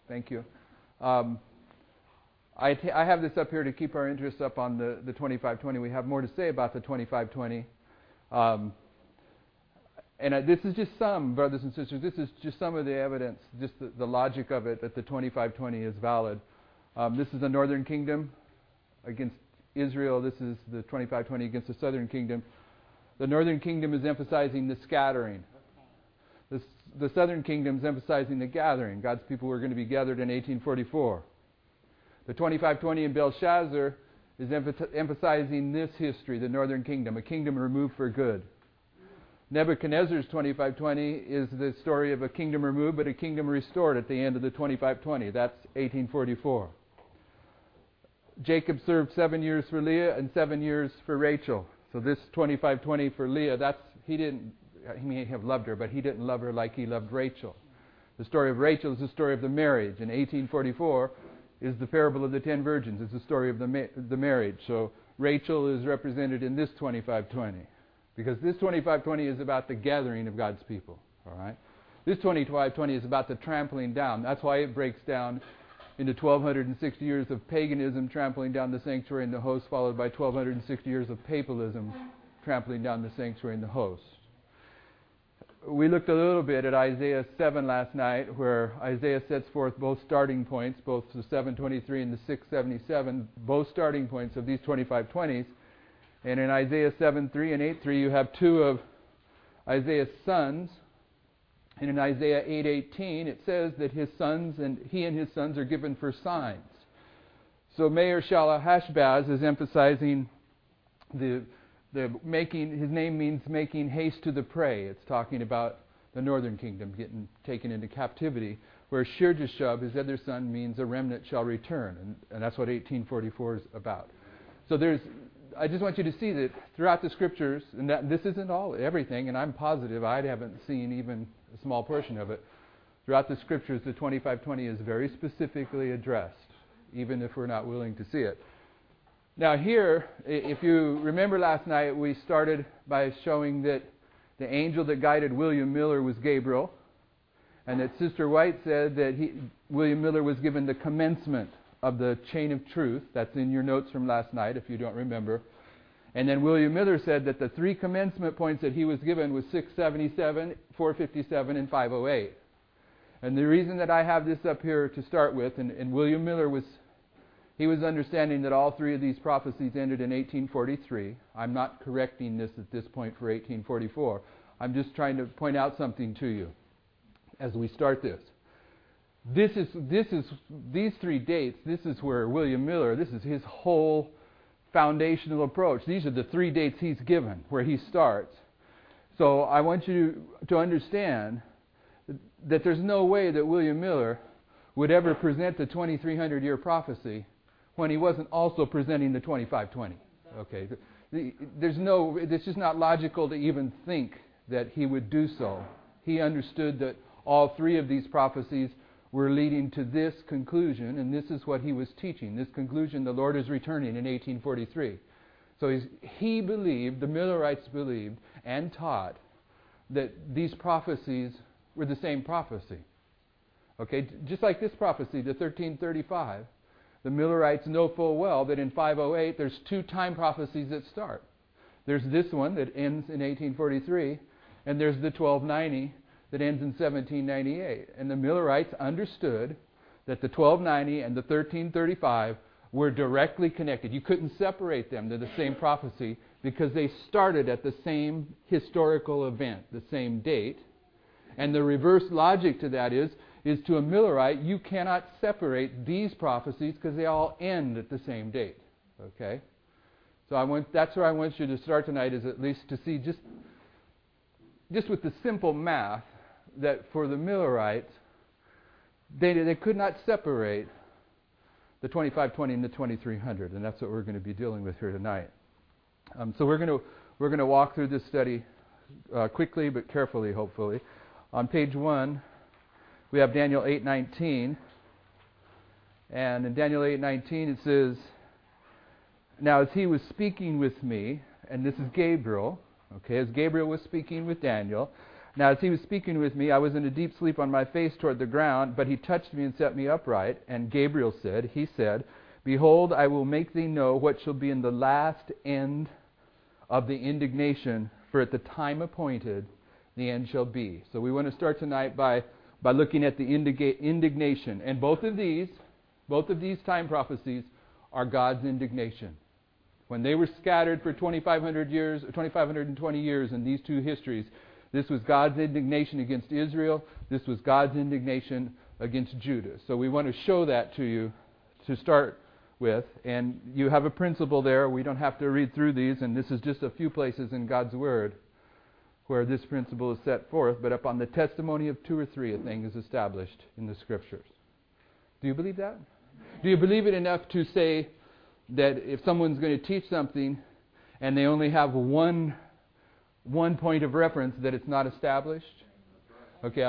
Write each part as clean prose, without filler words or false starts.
Thank you. I have this up here to keep our interest up on the 2520. We have more to say about the 2520. This is just some, brothers and sisters, this is just some of the evidence, just the logic of it, that the 2520 is valid. This is the northern kingdom against Israel. This is the 2520 against the southern kingdom. The northern kingdom is emphasizing the scattering. The southern kingdom is emphasizing the gathering. God's people were going to be gathered in 1844. The 2520 in Belshazzar is emphasizing this history, the northern kingdom, a kingdom removed for good. Nebuchadnezzar's 2520 is the story of a kingdom removed, but a kingdom restored at the end of the 2520. That's 1844. Jacob served 7 years for Leah and 7 years for Rachel. So this 2520 for Leah, he may have loved her, but he didn't love her like he loved Rachel. The story of Rachel is the story of the marriage. In 1844 is the parable of the 10 virgins. It's the story of the marriage. So Rachel is represented in this 2520. Because this 2520 is about the gathering of God's people. All right? This 2520 is about the trampling down. That's why it breaks down into 1,260 years of paganism trampling down the sanctuary and the host, followed by 1,260 years of papalism trampling down the sanctuary and the host. We looked a little bit at Isaiah 7 last night, where Isaiah sets forth both starting points, both the 723 and the 677, both starting points of these 2520s. And in Isaiah 7:3 and 8:3, you have two of Isaiah's sons. And in Isaiah 8:18, it says that he and his sons are given for signs. So Meir Shalahashbaz is emphasizing his name means making haste to the prey. It's talking about the northern kingdom getting taken into captivity, where Shir-Jashub, his other son, means a remnant shall return. And that's what 1844 is about. So I just want you to see that throughout the Scriptures, and that this isn't everything, and I'm positive I haven't seen even a small portion of it. Throughout the Scriptures, the 2520 is very specifically addressed, even if we're not willing to see it. Now here, if you remember last night, we started by showing that the angel that guided William Miller was Gabriel, and that Sister White said that William Miller was given the commencement of the chain of truth. That's in your notes from last night, if you don't remember. And then William Miller said that the three commencement points that he was given was 677, 457, and 508. And the reason that I have this up here to start with, and William Miller was understanding that all three of these prophecies ended in 1843. I'm not correcting this at this point for 1844. I'm just trying to point out something to you as we start this. These three dates, this is where William Miller, this is his whole foundational approach. These are the three dates he's given, where he starts. So I want you to understand that there's no way that William Miller would ever present the 2300-year prophecy when he wasn't also presenting the 2520. Okay, it's just not logical to even think that he would do so. He understood that all three of these prophecies were leading to this conclusion, and this is what he was teaching. This conclusion, the Lord is returning in 1843. So he believed, the Millerites believed and taught that these prophecies were the same prophecy. Okay, just like this prophecy, the 1335, the Millerites know full well that in 508 there's two time prophecies that start. There's this one that ends in 1843, and there's the 1290 that ends in 1798. And the Millerites understood that the 1290 and the 1335 were directly connected. You couldn't separate them. They're the same prophecy because they started at the same historical event, the same date. And the reverse logic to that is to a Millerite, you cannot separate these prophecies because they all end at the same date. Okay? So that's where I want you to start tonight, is at least to see just with the simple math, that for the Millerites, they could not separate the 2520 and the 2300, and that's what we're going to be dealing with here tonight. So we're going to walk through this study quickly but carefully, hopefully. On page 1, we have Daniel 8:19, and in Daniel 8:19 it says, "Now as he was speaking with me," and this is Gabriel. Okay, as Gabriel was speaking with Daniel, Now as he was speaking with me, I was in a deep sleep on my face toward the ground, but he touched me and set me upright. And Gabriel said, he said, Behold, I will make thee know what shall be in the last end of the indignation, for at the time appointed the end shall be. So we want to start tonight by looking at the indignation. And both of these time prophecies are God's indignation. When they were scattered for 2,500 years, 2,520 years in these two histories, this was God's indignation against Israel. This was God's indignation against Judah. So we want to show that to you to start with. And you have a principle there. We don't have to read through these, and this is just a few places in God's Word where this principle is set forth. But upon the testimony of two or three, a thing is established in the Scriptures. Do you believe that? Do you believe it enough to say that if someone's going to teach something and they only have one point of reference, that it's not established? Okay,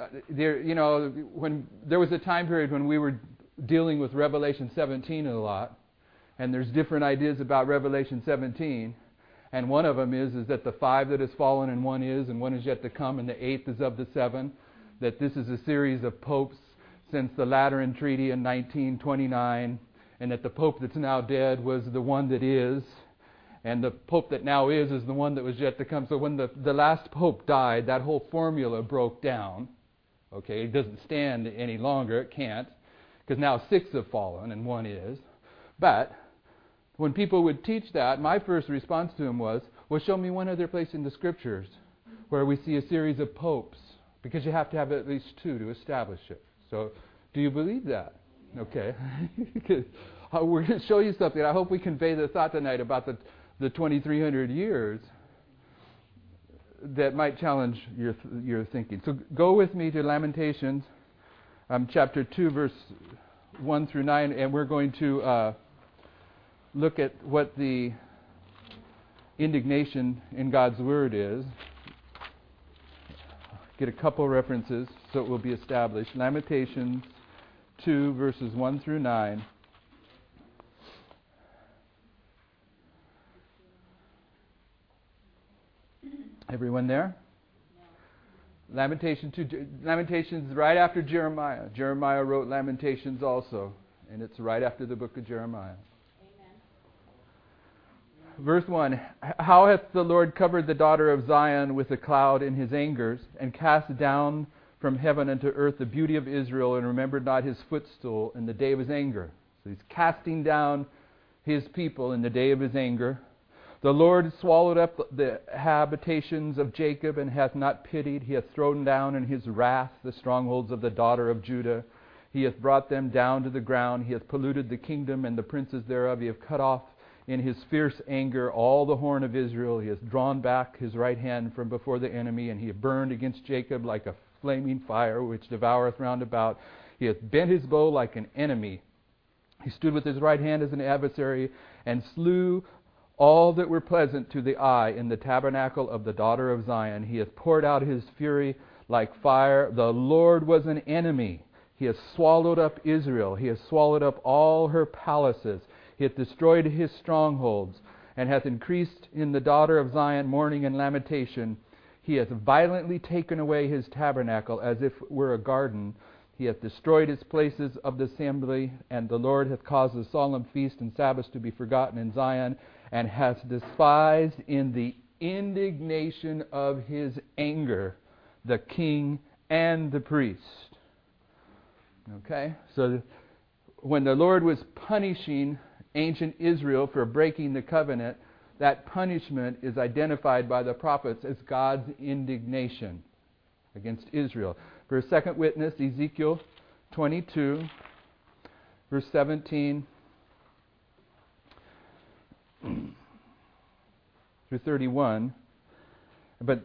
when there was a time period when we were dealing with Revelation 17 a lot, and there's different ideas about Revelation 17, and one of them is that the 5 that has fallen and one is yet to come, and the 8th is of the 7, that this is a series of popes since the Lateran Treaty in 1929, and that the pope that's now dead was the one that is, and the pope that now is the one that was yet to come. So when the last pope died, that whole formula broke down. Okay, it doesn't stand any longer. It can't, because now 6 have fallen and 1 is. But when people would teach that, my first response to them was, well, show me one other place in the Scriptures where we see a series of popes, because you have to have at least 2 to establish it. So do you believe that? Okay. We're going to show you something. I hope we convey the thought tonight about the 2,300 years that might challenge your thinking. So go with me to Lamentations, chapter 2, verse 1 through 9, and we're going to look at what the indignation in God's Word is. Get a couple references so it will be established. Lamentations 2, verses 1 through 9. Everyone there? No. Lamentations is right after Jeremiah. Jeremiah wrote Lamentations also, and it's right after the book of Jeremiah. Amen. Verse 1, How hath the Lord covered the daughter of Zion with a cloud in his angers, and cast down from heaven unto earth the beauty of Israel, and remembered not his footstool in the day of his anger. So he's casting down his people in the day of his anger. The Lord swallowed up the habitations of Jacob, and hath not pitied. He hath thrown down in his wrath the strongholds of the daughter of Judah. He hath brought them down to the ground. He hath polluted the kingdom and the princes thereof. He hath cut off in his fierce anger all the horn of Israel. He hath drawn back his right hand from before the enemy, and he hath burned against Jacob like a flaming fire, which devoureth round about. He hath bent his bow like an enemy. He stood with his right hand as an adversary, and slew all that were pleasant to the eye in the tabernacle of the daughter of Zion. He hath poured out his fury like fire. The Lord was an enemy. He hath swallowed up Israel. He hath swallowed up all her palaces. He hath destroyed his strongholds, and hath increased in the daughter of Zion mourning and lamentation. He hath violently taken away his tabernacle as if it were a garden. He hath destroyed its places of the assembly, and the Lord hath caused the solemn feast and Sabbaths to be forgotten in Zion, and hath despised in the indignation of his anger the king and the priest. Okay? So when the Lord was punishing ancient Israel for breaking the covenant, that punishment is identified by the prophets as God's indignation against Israel. For a second witness, Ezekiel 22, verse 17 through 31. But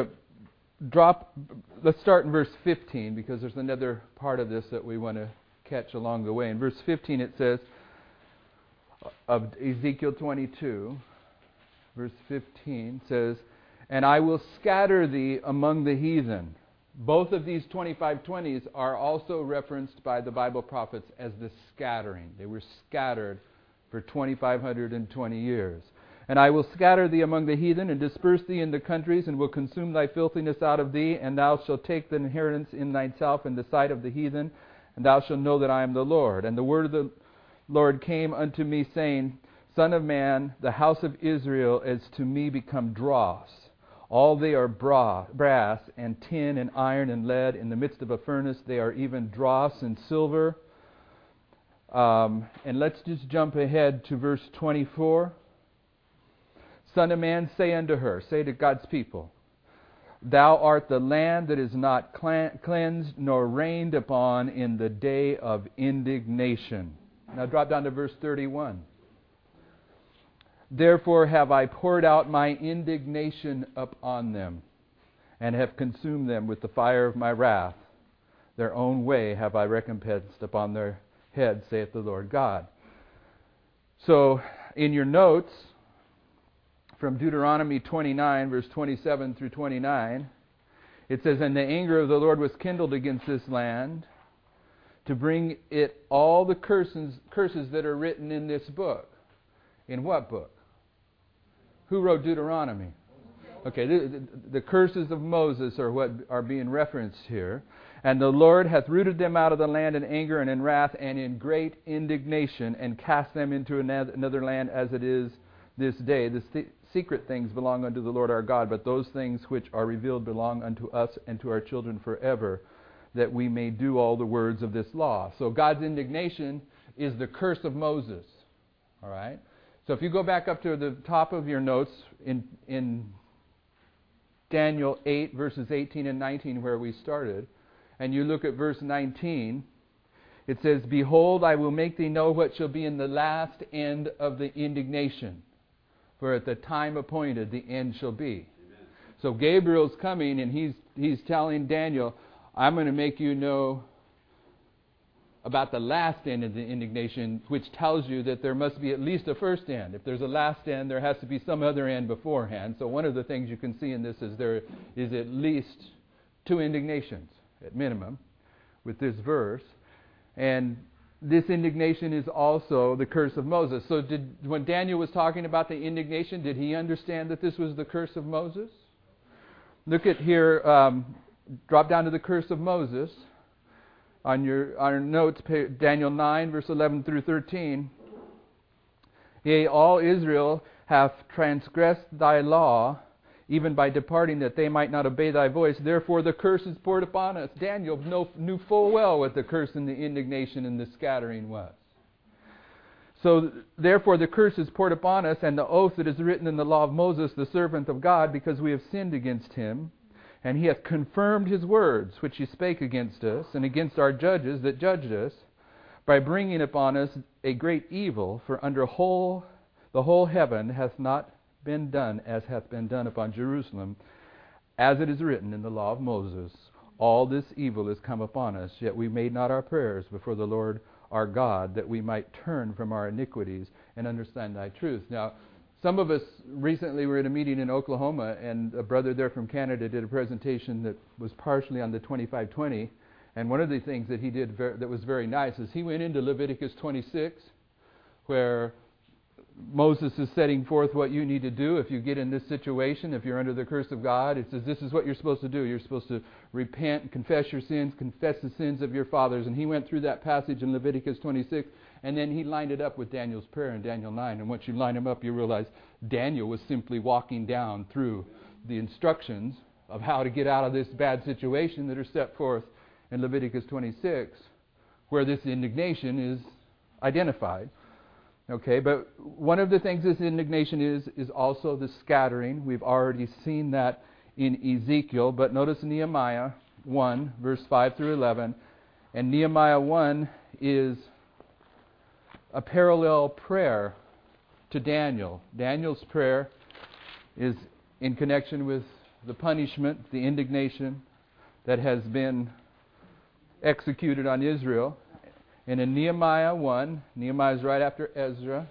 let's start in verse 15, because there's another part of this that we want to catch along the way. In verse 15 it says, of Ezekiel 22, verse 15 says, And I will scatter thee among the heathen. Both of these 25:20s are also referenced by the Bible prophets as the scattering. They were scattered for 2,520 years. And I will scatter thee among the heathen, and disperse thee in the countries, and will consume thy filthiness out of thee, and thou shalt take the inheritance in thyself in the sight of the heathen, and thou shalt know that I am the Lord. And the word of the Lord came unto me, saying, Son of man, the house of Israel is to me become dross. All they are brass, and tin, and iron, and lead. In the midst of a furnace they are even dross and silver. And let's just jump ahead to verse 24. Son of man, say unto her, say to God's people, Thou art the land that is not cleansed nor rained upon in the day of indignation. Now drop down to verse 31. Therefore have I poured out my indignation upon them, and have consumed them with the fire of my wrath. Their own way have I recompensed upon their heads, saith the Lord God. So, in your notes, from Deuteronomy 29, verse 27 through 29, it says, And the anger of the Lord was kindled against this land, to bring it all the curses that are written in this book. In what book? Who wrote Deuteronomy? Okay, the curses of Moses are what are being referenced here. And the Lord hath rooted them out of the land in anger and in wrath and in great indignation, and cast them into another land as it is this day. The secret things belong unto the Lord our God, but those things which are revealed belong unto us and to our children forever, that we may do all the words of this law. So God's indignation is the curse of Moses. All right? So if you go back up to the top of your notes in Daniel 8, verses 18 and 19, where we started, and you look at verse 19, it says, Behold, I will make thee know what shall be in the last end of the indignation. For at the time appointed the end shall be. Amen. So Gabriel's coming, and he's telling Daniel, I'm going to make you know about the last end of the indignation, which tells you that there must be at least a first end. If there's a last end, there has to be some other end beforehand. So one of the things you can see in this is there is at least two indignations, at minimum, with this verse. And this indignation is also the curse of Moses. So when Daniel was talking about the indignation, did he understand that this was the curse of Moses? Look at here, drop down to the curse of Moses. On your notes, Daniel 9, verse 11 through 13. Yea, all Israel hath transgressed thy law, even by departing, that they might not obey thy voice. Therefore the curse is poured upon us. Daniel knew full well what the curse and the indignation and the scattering was. So therefore the curse is poured upon us, and the oath that is written in the law of Moses, the servant of God, because we have sinned against him. And he hath confirmed his words, which he spake against us, and against our judges that judged us, by bringing upon us a great evil. For under the whole heaven hath not been done as hath been done upon Jerusalem, as it is written in the law of Moses. All this evil is come upon us, yet we made not our prayers before the Lord our God, that we might turn from our iniquities and understand thy truth. Now, some of us recently were at a meeting in Oklahoma, and a brother there from Canada did a presentation that was partially on the 2520. And one of the things that he did that was very nice is he went into Leviticus 26, where Moses is setting forth what you need to do if you get in this situation, if you're under the curse of God. It says this is what you're supposed to do. You're supposed to repent, confess your sins, confess the sins of your fathers. And he went through that passage in Leviticus 26, and then he lined it up with Daniel's prayer in Daniel 9. And once you line them up, you realize Daniel was simply walking down through the instructions of how to get out of this bad situation that are set forth in Leviticus 26, where this indignation is identified. Okay, but one of the things this indignation is also the scattering. We've already seen that in Ezekiel, but notice Nehemiah 1, verse 5 through 11. And Nehemiah 1 is a parallel prayer to Daniel. Daniel's prayer is in connection with the punishment, the indignation that has been executed on Israel. And in Nehemiah 1, Nehemiah is right after Ezra.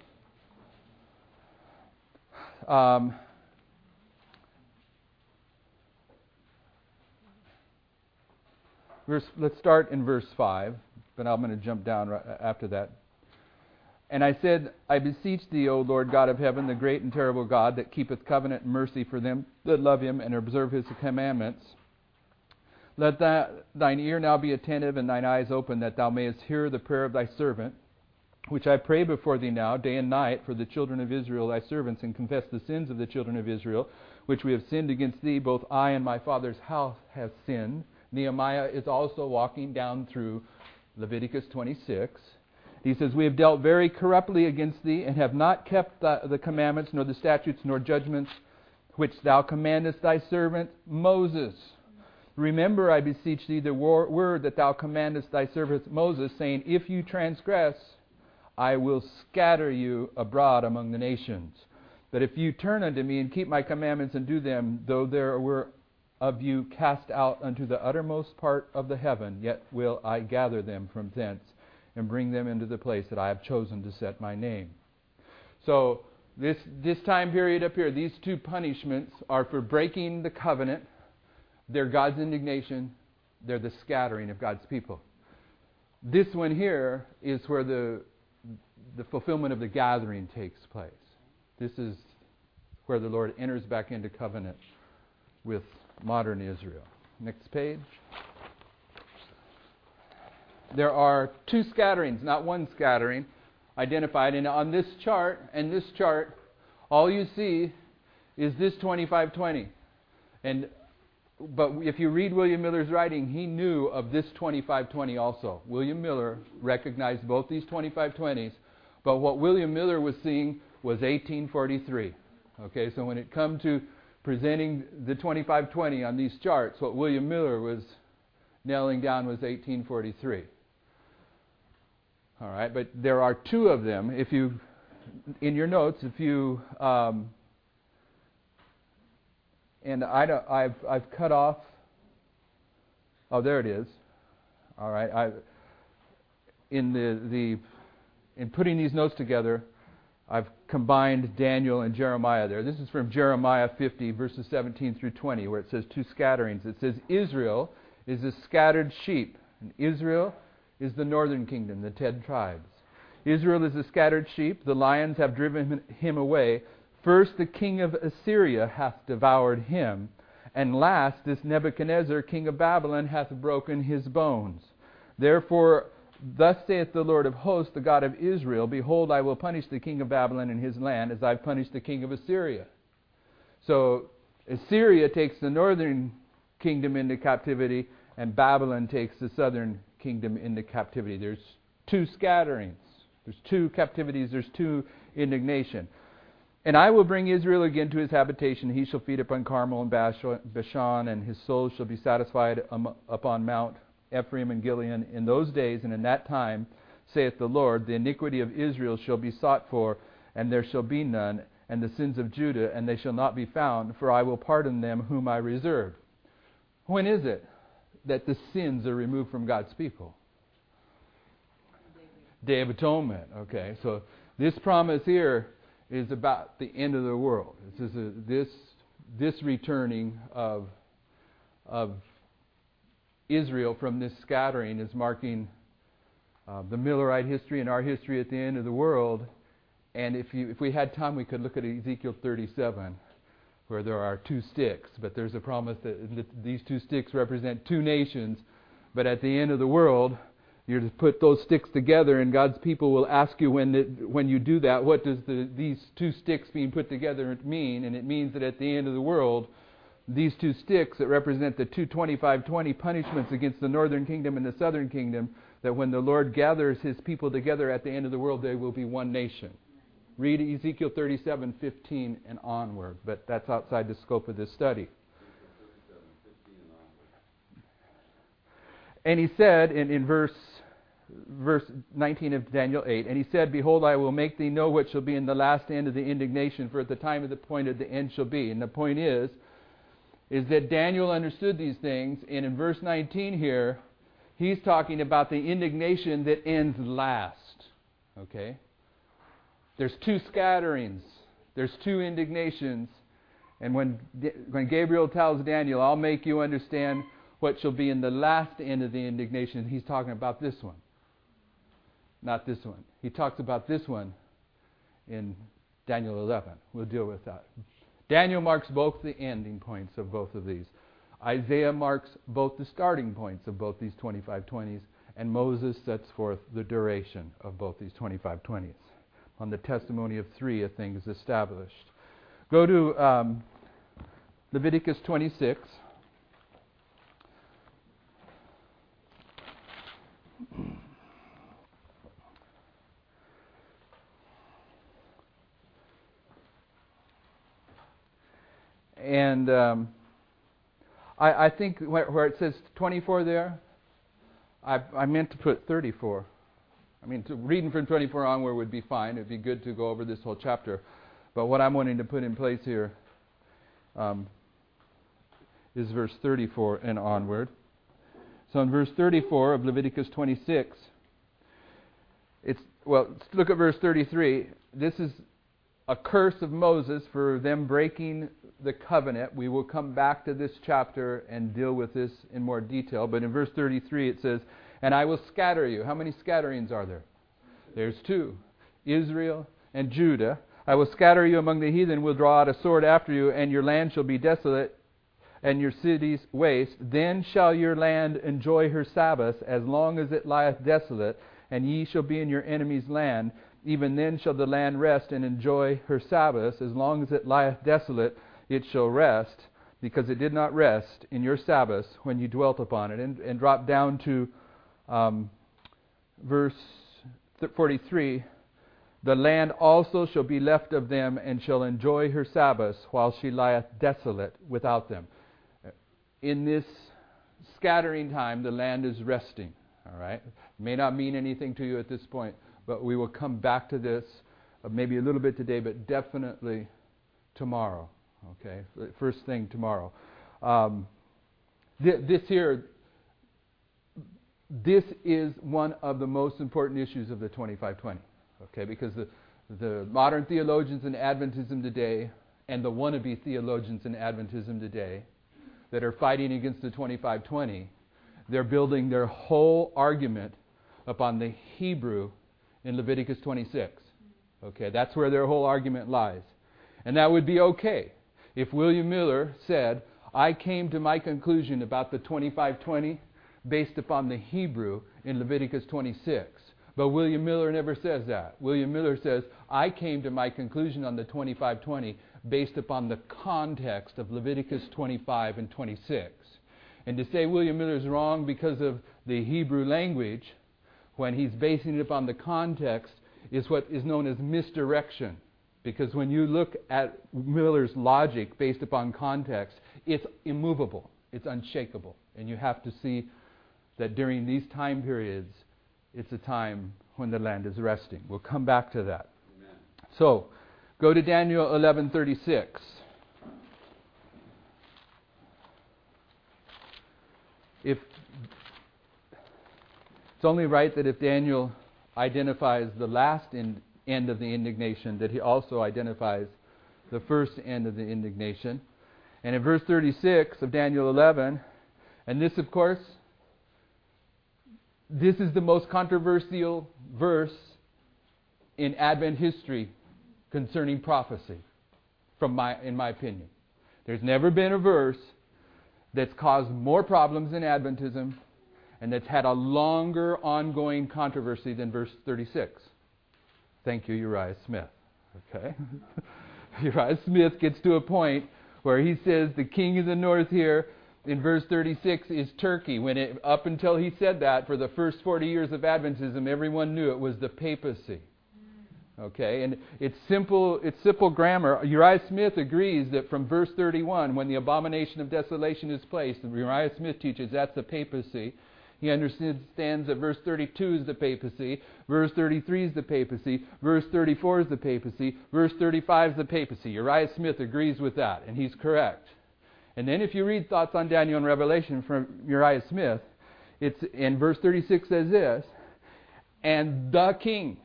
Let's start in verse 5, but I'm going to jump down right after that. And I said, I beseech thee, O Lord God of heaven, the great and terrible God, that keepeth covenant and mercy for them that love him and observe his commandments. Let thine ear now be attentive and thine eyes open, that thou mayest hear the prayer of thy servant, which I pray before thee now, day and night, for the children of Israel, thy servants, and confess the sins of the children of Israel, which we have sinned against thee. Both I and my father's house have sinned. Nehemiah is also walking down through Leviticus 26. He says, we have dealt very corruptly against thee, and have not kept the commandments, nor the statutes, nor judgments, which thou commandest thy servant Moses. Remember, I beseech thee, the word that thou commandest thy servant Moses, saying, if you transgress, I will scatter you abroad among the nations. But if you turn unto me and keep my commandments and do them, though there were of you cast out unto the uttermost part of the heaven, yet will I gather them from thence and bring them into the place that I have chosen to set my name. So this time period up here, these two punishments are for breaking the covenant. They're God's indignation. They're the scattering of God's people. This one here is where the fulfillment of the gathering takes place. This is where the Lord enters back into covenant with modern Israel. Next page. There are two scatterings, not one scattering, identified. And on this chart, all you see is this 2520. But if you read William Miller's writing, he knew of this 2520 also. William Miller recognized both these 2520s, but what William Miller was seeing was 1843. Okay, so when it come to presenting the 2520 on these charts, what William Miller was nailing down was 1843. All right, but there are two of them. If you, in your notes, if you, and I've cut off. Oh, there it is. All right, in putting these notes together, I've combined Daniel and Jeremiah there. This is from Jeremiah 50, verses 17 through 20, where it says two scatterings. It says, Israel is a scattered sheep. And Israel is the northern kingdom, the 10 tribes. Israel is a scattered sheep. The lions have driven him away. First the king of Assyria hath devoured him. And last this Nebuchadnezzar, king of Babylon, hath broken his bones. Therefore, thus saith the Lord of hosts, the God of Israel, behold, I will punish the king of Babylon and his land, as I've punished the king of Assyria. So Assyria takes the northern kingdom into captivity, and Babylon takes the southern kingdom into captivity. There's two scatterings. There's two captivities. There's two indignation. And I will bring Israel again to his habitation. He shall feed upon Carmel and Bashan, and his soul shall be satisfied upon Mount Ephraim and Gilead. In those days and in that time, saith the Lord, the iniquity of Israel shall be sought for, and there shall be none, and the sins of Judah, and they shall not be found, for I will pardon them whom I reserve. When is it that the sins are removed from God's people? Day of Atonement. Okay, so this promise here is about the end of the world. This returning of Israel from this scattering is marking the Millerite history and our history at the end of the world. And if we had time, we could look at Ezekiel 37, where there are two sticks. But there's a promise that these two sticks represent two nations. But at the end of the world, you're to put those sticks together, and God's people will ask you when you do that, what does these two sticks being put together mean? And it means that at the end of the world, these two sticks that represent the 225-20 punishments against the northern kingdom and the southern kingdom, that when the Lord gathers his people together at the end of the world, they will be one nation. Read Ezekiel 37:15 and onward, but that's outside the scope of this study. And he said in verse 19 of Daniel 8, and he said, behold, I will make thee know what shall be in the last end of the indignation, for at the time of the appointed the end shall be. And the point is that Daniel understood these things, and in verse 19 here, he's talking about the indignation that ends last. Okay? There's two scatterings. There's two indignations. And when Gabriel tells Daniel, I'll make you understand what shall be in the last end of the indignation, he's talking about this one. not this one. He talks about this one in Daniel 11. We'll deal with that. Daniel marks both the ending points of both of these. Isaiah marks both the starting points of both these 25:20s, and Moses sets forth the duration of both these 25:20s. On the testimony of three, a thing is established. Go to Leviticus 26. And I think where it says 24 there, I meant to put 34. I mean, reading from 24 onward would be fine. It would be good to go over this whole chapter. But what I'm wanting to put in place here is verse 34 and onward. So in verse 34 of Leviticus 26, let's look at verse 33. This is a curse of Moses for them breaking the covenant. We will come back to this chapter and deal with this in more detail. But in verse 33 it says, "And I will scatter you." How many scatterings are there? There's two. Israel and Judah. "I will scatter you among the heathen, will draw out a sword after you, and your land shall be desolate, and your cities waste. Then shall your land enjoy her Sabbaths, as long as it lieth desolate, and ye shall be in your enemy's land. Even then shall the land rest and enjoy her Sabbaths, as long as it lieth desolate, it shall rest, because it did not rest in your Sabbaths when you dwelt upon it." And drop down to verse 43. "The land also shall be left of them, and shall enjoy her Sabbaths, while she lieth desolate without them." In this scattering time, the land is resting. All right? It may not mean anything to you at this point, but we will come back to this maybe a little bit today, but definitely tomorrow. Okay? First thing tomorrow. This is one of the most important issues of the 25:20. Okay? Because the modern theologians in Adventism today and the wannabe theologians in Adventism today that are fighting against the 25:20, they're building their whole argument upon the Hebrew in Leviticus 26. Okay, that's where their whole argument lies. And that would be okay if William Miller said, "I came to my conclusion about the 25:20 based upon the Hebrew in Leviticus 26. But William Miller never says that. William Miller says, "I came to my conclusion on the 25:20 based upon the context of Leviticus 25 and 26. And to say William Miller is wrong because of the Hebrew language, when he's basing it upon the context, is what is known as misdirection. Because when you look at Miller's logic based upon context, it's immovable, it's unshakable. And you have to see that during these time periods, it's a time when the land is resting. We'll come back to that. Amen. So, go to Daniel 11:36. It's only right that if Daniel identifies the last end of the indignation, that he also identifies the first end of the indignation. And in verse 36 of Daniel 11, and this, of course, this is the most controversial verse in Advent history concerning prophecy, in my opinion. There's never been a verse that's caused more problems in Adventism and that's had a longer ongoing controversy than verse 36. Thank you, Uriah Smith. Okay? Uriah Smith gets to a point where he says the king of the north here in verse 36 is Turkey. Up until he said that, for the first 40 years of Adventism, everyone knew it was the papacy. Okay, and it's simple grammar. Uriah Smith agrees that from verse 31, when the abomination of desolation is placed, and Uriah Smith teaches that's the papacy. He understands that verse 32 is the papacy, verse 33 is the papacy, verse 34 is the papacy, verse 35 is the papacy. Uriah Smith agrees with that, and he's correct. And then if you read Thoughts on Daniel and Revelation from Uriah Smith, it's in verse 36 says this, and the king.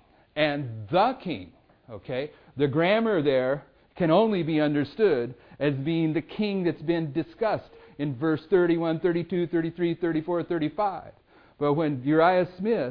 Okay? The grammar there can only be understood as being the king that's been discussed in verse 31, 32, 33, 34, 35. But when Uriah Smith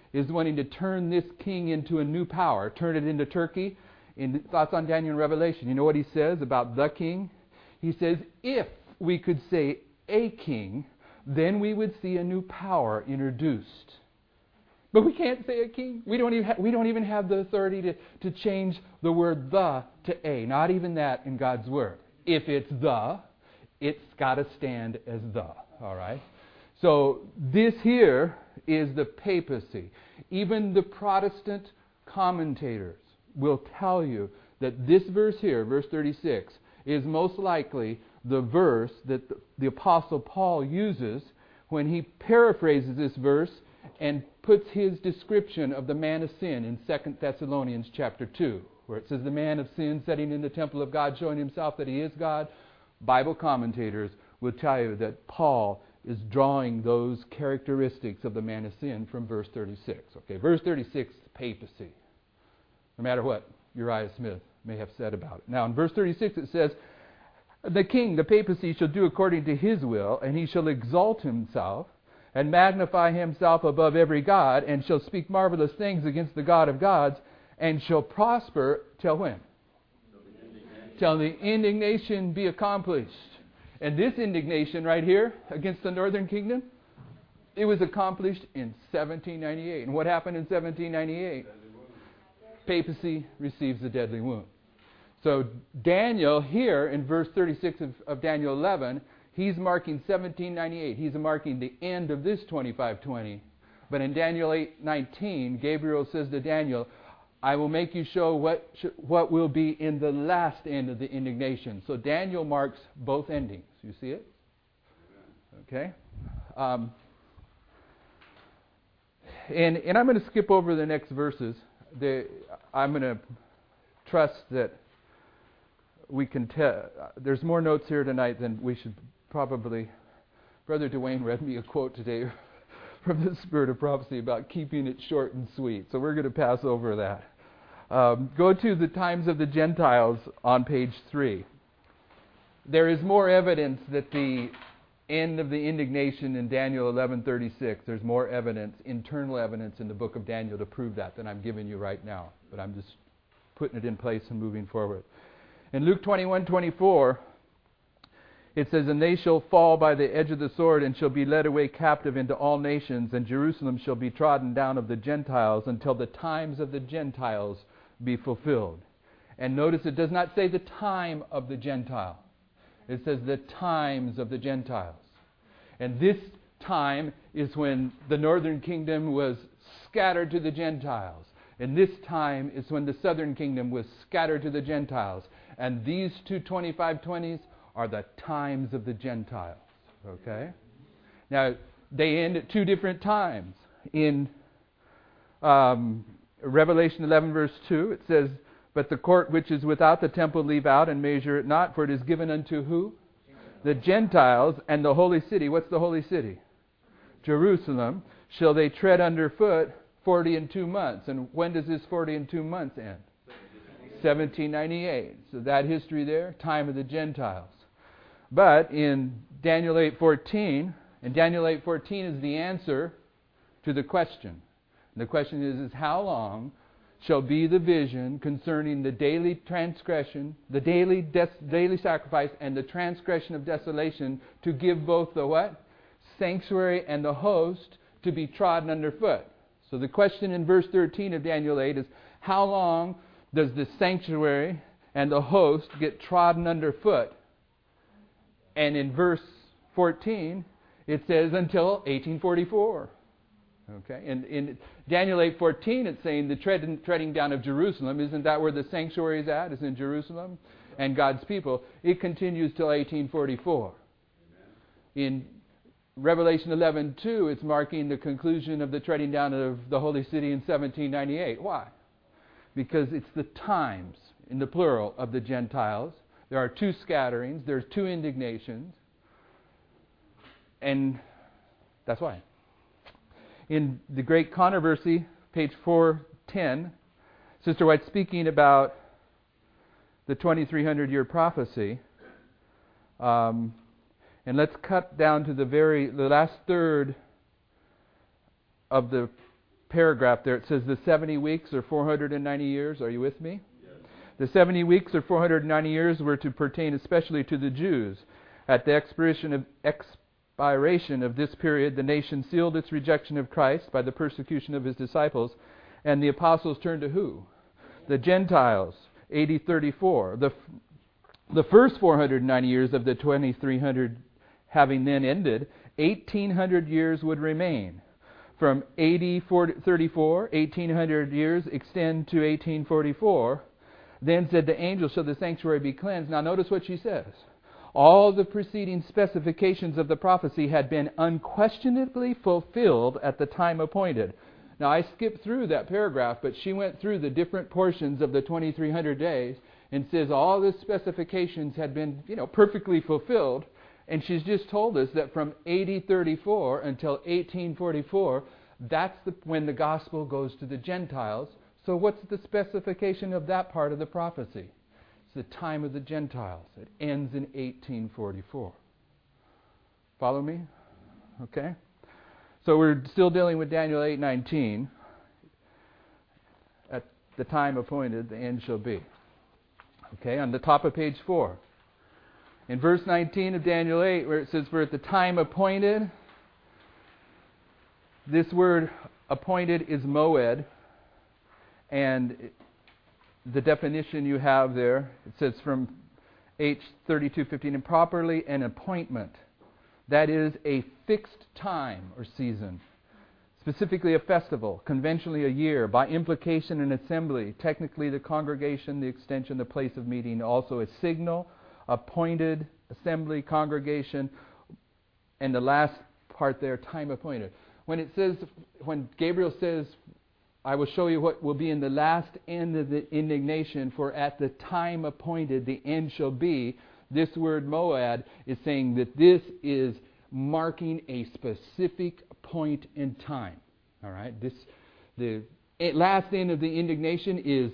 is wanting to turn this king into a new power, turn it into Turkey. In Thoughts on Daniel and Revelation, you know what he says about the king? He says, if we could say a king, then we would see a new power introduced. But we can't say a king. We don't even have the authority to change the word the to a. Not even that in God's word. If it's the, it's got to stand as the. All right? So this here is the papacy. Even the Protestant commentators will tell you that this verse here, verse 36, is most likely the verse that the Apostle Paul uses when he paraphrases this verse and puts his description of the man of sin in 2 Thessalonians chapter 2, where it says the man of sin sitting in the temple of God, showing himself that he is God. Bible commentators will tell you that Paul is drawing those characteristics of the man of sin from verse 36. Okay, verse 36, papacy. No matter what Uriah Smith may have said about it. Now, in verse 36 it says, the king, the papacy, shall do according to his will, and he shall exalt himself and magnify himself above every god, and shall speak marvelous things against the God of gods, and shall prosper till when? Till the indignation be accomplished. And this indignation right here against the northern kingdom, it was accomplished in 1798. And what happened in 1798? Papacy receives a deadly wound. So Daniel here in verse 36 of Daniel 11, he's marking 1798. He's marking the end of this 2520. But in Daniel 8:19, Gabriel says to Daniel, I will make you show what will be in the last end of the indignation. So Daniel marks both endings. You see it? Okay. And I'm going to skip over the next verses. I'm going to trust that we can tell. There's more notes here tonight than we should probably. Brother Dwayne read me a quote today from the Spirit of Prophecy about keeping it short and sweet. So we're going to pass over that. Go to the times of the Gentiles on page 3. There is more evidence that the end of the indignation in Daniel 11:36, there's more evidence, internal evidence in the book of Daniel to prove that than I'm giving you right now. But I'm just putting it in place and moving forward. In Luke 21:24, it says, and they shall fall by the edge of the sword and shall be led away captive into all nations, and Jerusalem shall be trodden down of the Gentiles until the times of the Gentiles be fulfilled. And notice it does not say the time of the Gentile. It says the times of the Gentiles. And this time is when the northern kingdom was scattered to the Gentiles. And this time is when the southern kingdom was scattered to the Gentiles. And these two 2520s are the times of the Gentiles. Okay? Now, they end at two different times. In Revelation 11 verse 2, it says, but the court which is without the temple leave out and measure it not, for it is given unto who? The Gentiles, and the holy city. What's the holy city? Jerusalem. Shall they tread underfoot 40 and 2 months. And when does this 40 and 2 months end? 1798. So that history there, time of the Gentiles. But in Daniel 8:14, and Daniel 8:14 is the answer to the question. And the question is how long shall be the vision concerning the daily transgression, the daily sacrifice, and the transgression of desolation, to give both the what? Sanctuary and the host to be trodden underfoot. So the question in verse 13 of Daniel 8 is, how long does the sanctuary and the host get trodden underfoot? And in verse 14, it says until 1844. Okay, and in Daniel 8:14, it's saying the treading down of Jerusalem. Isn't that where the sanctuary is at? Is in Jerusalem, and God's people. It continues till 1844. Amen. In Revelation 11:2, it's marking the conclusion of the treading down of the holy city in 1798. Why? Because it's the times, in the plural, of the Gentiles. There are two scatterings. There's two indignations, and that's why. In the Great Controversy, page 410, Sister White speaking about the 2300-year prophecy. And let's cut down to the last third of the paragraph there, it says the 70 weeks or 490 years. Are you with me? The 70 weeks or 490 years were to pertain especially to the Jews. At the expiration of this period, the nation sealed its rejection of Christ by the persecution of his disciples, and the apostles turned to who? The Gentiles, AD 34. The first 490 years of the 2300 having then ended, 1800 years would remain. From AD 34, 1800 years extend to 1844. Then said the angel, shall the sanctuary be cleansed? Now notice what she says. All the preceding specifications of the prophecy had been unquestionably fulfilled at the time appointed. Now I skipped through that paragraph, but she went through the different portions of the 2300 days and says all the specifications had been, perfectly fulfilled. And she's just told us that from AD 34 until 1844, that's when the gospel goes to the Gentiles. So what's the specification of that part of the prophecy? It's the time of the Gentiles. It ends in 1844. Follow me? Okay. So we're still dealing with Daniel 8:19. At the time appointed, the end shall be. Okay, on the top of page 4. In verse 19 of Daniel 8, where it says, for at the time appointed, this word appointed is moed. And the definition you have there, it says from H32:15, improperly an appointment. That is a fixed time or season, specifically a festival, conventionally a year, by implication an assembly, technically the congregation, the extension, the place of meeting, also a signal, appointed, assembly, congregation, and the last part there, time appointed. When Gabriel says, I will show you what will be in the last end of the indignation, for at the time appointed the end shall be. This word moed is saying that this is marking a specific point in time. All right? The last end of the indignation is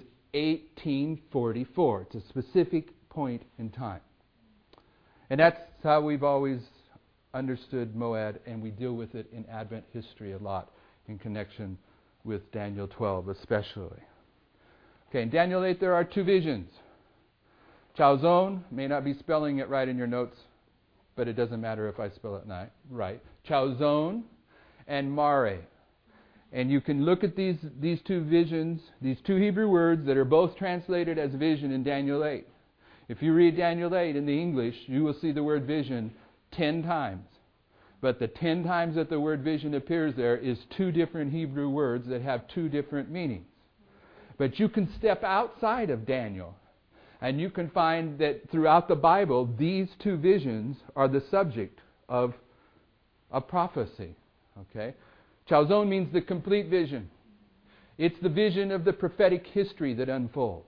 1844. It's a specific point in time. And that's how we've always understood moed, and we deal with it in Advent history a lot in connection with Daniel 12 especially. Okay, in Daniel 8 there are two visions. Chaozon, may not be spelling it right in your notes, but it doesn't matter if I spell it right. Chaozon and Mare. And you can look at these two visions, these two Hebrew words that are both translated as vision in Daniel 8. If you read Daniel 8 in the English, you will see the word vision 10 times. But the 10 times that the word vision appears there is two different Hebrew words that have two different meanings. But you can step outside of Daniel, and you can find that throughout the Bible, these two visions are the subject of a prophecy. Okay? Chaozon means the complete vision. It's the vision of the prophetic history that unfolds.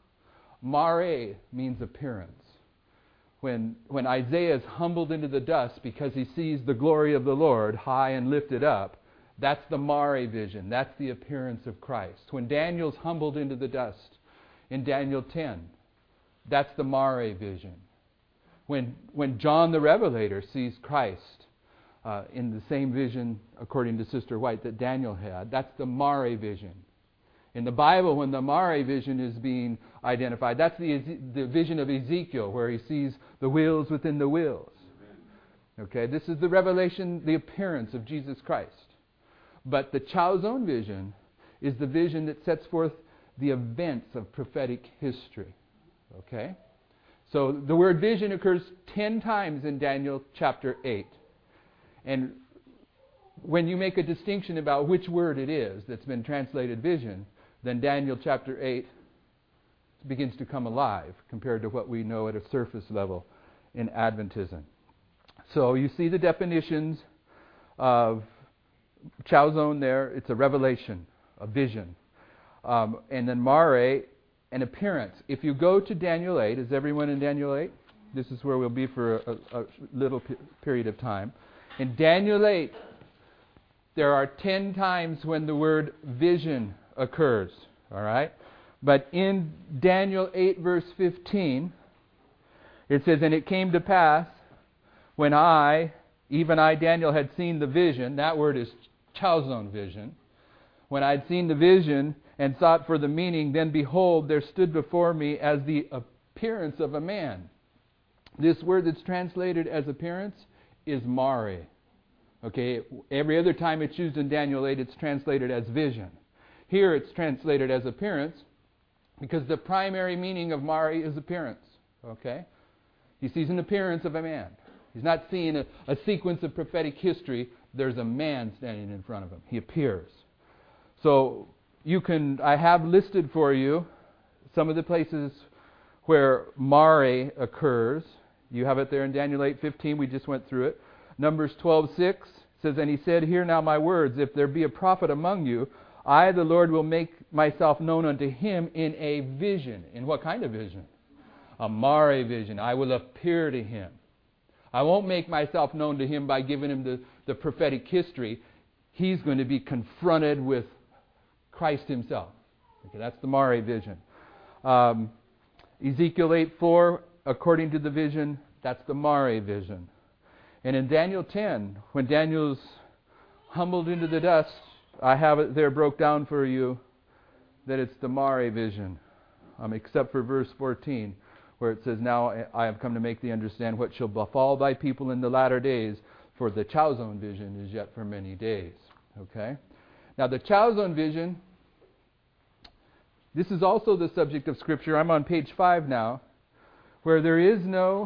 Mare means appearance. When Isaiah is humbled into the dust because he sees the glory of the Lord high and lifted up, that's the Mare vision. That's the appearance of Christ. When Daniel's humbled into the dust in Daniel 10, that's the Mare vision. When John the Revelator sees Christ in the same vision, according to Sister White, that Daniel had, that's the Mare vision. In the Bible, when the Mare vision is being identified, that's the vision of Ezekiel, where he sees the wheels within the wheels. Okay, this is the revelation, the appearance of Jesus Christ. But the Chaozon vision is the vision that sets forth the events of prophetic history. Okay? So the word vision occurs 10 times in Daniel chapter 8. And when you make a distinction about which word it is that's been translated vision, then Daniel chapter 8 begins to come alive compared to what we know at a surface level in Adventism. So you see the definitions of Chaozon there. It's a revelation, a vision. And then Mare, an appearance. If you go to Daniel 8, is everyone in Daniel 8? This is where we'll be for a little period of time. In Daniel 8, there are 10 times when the word vision occurs. All right? But in Daniel 8 verse 15, it says, and it came to pass when even I, Daniel, had seen the vision. That word is Chaozon vision. When I had seen the vision and sought for the meaning, then behold, there stood before me as the appearance of a man. This word that's translated as appearance is mare. Okay, every other time it's used in Daniel 8, it's translated as vision. Here it's translated as appearance because the primary meaning of mare is appearance. Okay, he sees an appearance of a man. He's not seeing a sequence of prophetic history. There's a man standing in front of him. He appears. So I have listed for you some of the places where mare occurs. You have it there in Daniel 8:15. We just went through it. Numbers 12:6 says, "And he said, Hear now my words. If there be a prophet among you, I, the Lord, will make myself known unto him in a vision." In what kind of vision? A mare vision. I will appear to him. I won't make myself known to him by giving him the prophetic history. He's going to be confronted with Christ himself. Okay, that's the mare vision. Ezekiel 8:4, according to the vision, that's the mare vision. And in Daniel 10, when Daniel's humbled into the dust, I have it there broke down for you that it's the mare vision, except for verse 14, where it says, "Now I have come to make thee understand what shall befall thy people in the latter days, for the Chalzon vision is yet for many days." Okay? Now the Chalzon vision, this is also the subject of Scripture. I'm on page 5 now, where there is no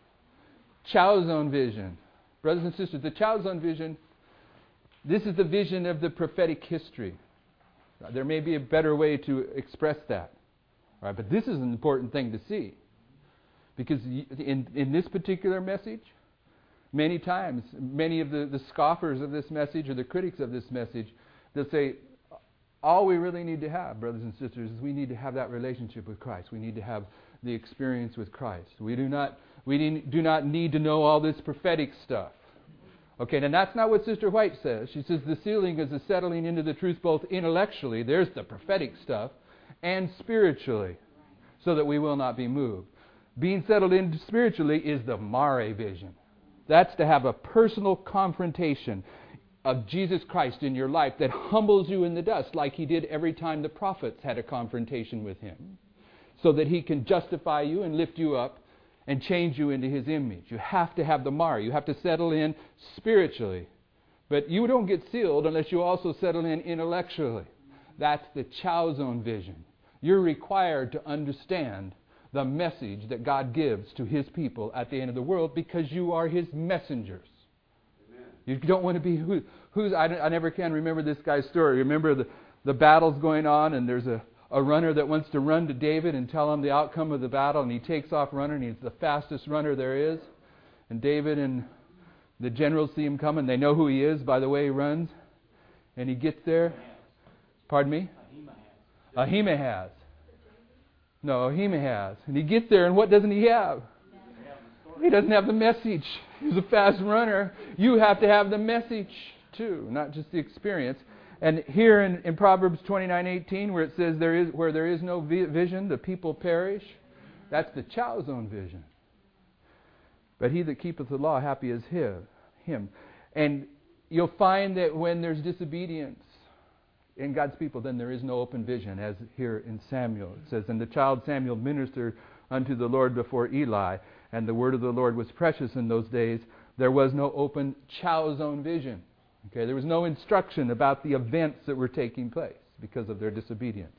Chalzon vision. Brothers and sisters, the Chalzon vision, this is the vision of the prophetic history. There may be a better way to express that. All right, but this is an important thing to see. Because in this particular message, many times, many of the scoffers of this message or the critics of this message, they'll say, all we really need to have, brothers and sisters, is we need to have that relationship with Christ. We need to have the experience with Christ. We do not need to know all this prophetic stuff. Okay, and that's not what Sister White says. She says the sealing is a settling into the truth both intellectually, there's the prophetic stuff, and spiritually, so that we will not be moved. Being settled in spiritually is the mare vision. That's to have a personal confrontation of Jesus Christ in your life that humbles you in the dust, like he did every time the prophets had a confrontation with him, so that he can justify you and lift you up and change you into his image. You have to have the mare. You have to settle in spiritually. But you don't get sealed unless you also settle in intellectually. That's the Chalzon vision. You're required to understand the message that God gives to his people at the end of the world because you are his messengers. Amen. You don't want to be who's I never can remember this guy's story. Remember the battle's going on and there's a runner that wants to run to David and tell him the outcome of the battle, and he takes off running. He's the fastest runner there is. And David and the generals see him coming. They know who he is by the way he runs. And he gets there. Pardon me? Ahimaaz. No, Ahimaaz. And he gets there, and what doesn't he have? He doesn't have the message. He's a fast runner. You have to have the message too, not just the experience. And here in Proverbs 29:18, where it says where there is no vision, the people perish, that's the Chalzon vision. But he that keepeth the law, happy is him. And you'll find that when there's disobedience in God's people, then there is no open vision, as here in Samuel. It says, "And the child Samuel ministered unto the Lord before Eli, and the word of the Lord was precious in those days. There was no open Chalzon vision." Okay, there was no instruction about the events that were taking place because of their disobedience.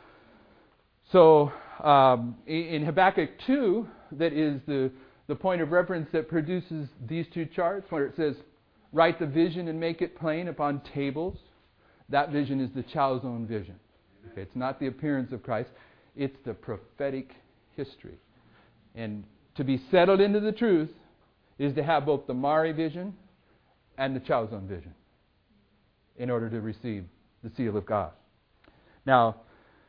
So, in Habakkuk 2, that is the point of reference that produces these two charts, where it says, "Write the vision and make it plain upon tables." That vision is the Chalzon vision. Okay, it's not the appearance of Christ. It's the prophetic history. And to be settled into the truth is to have both the mare vision and the Chalzon vision in order to receive the seal of God. Now,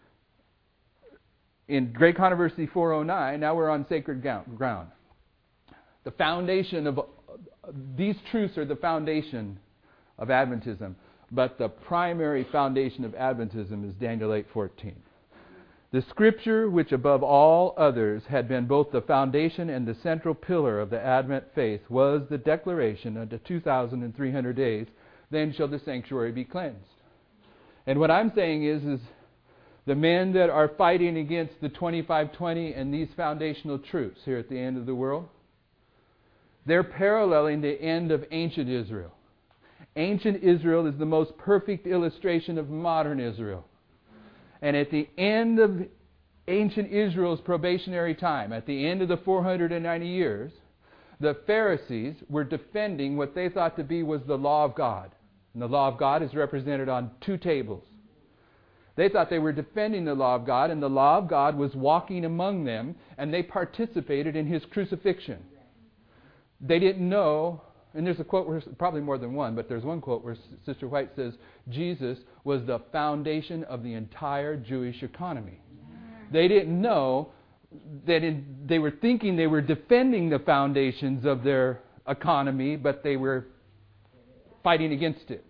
in Great Controversy 409, now we're on sacred ground. The foundation of these truths are the foundation of Adventism, but the primary foundation of Adventism is Daniel 8:14. The Scripture, which above all others had been both the foundation and the central pillar of the Advent faith, was the declaration unto 2,300 days, then shall the sanctuary be cleansed. And what I'm saying is the men that are fighting against the 2520 and these foundational truths here at the end of the world, they're paralleling the end of ancient Israel. Ancient Israel is the most perfect illustration of modern Israel. And at the end of ancient Israel's probationary time, at the end of the 490 years, the Pharisees were defending what they thought to be was the law of God. And the law of God is represented on two tables. They thought they were defending the law of God, and the law of God was walking among them, and they participated in His crucifixion. They didn't know, and there's a quote, where, probably more than one, but there's one quote where Sister White says, Jesus was the foundation of the entire Jewish economy. They didn't know that they were thinking they were defending the foundations of their economy, but they were fighting against it.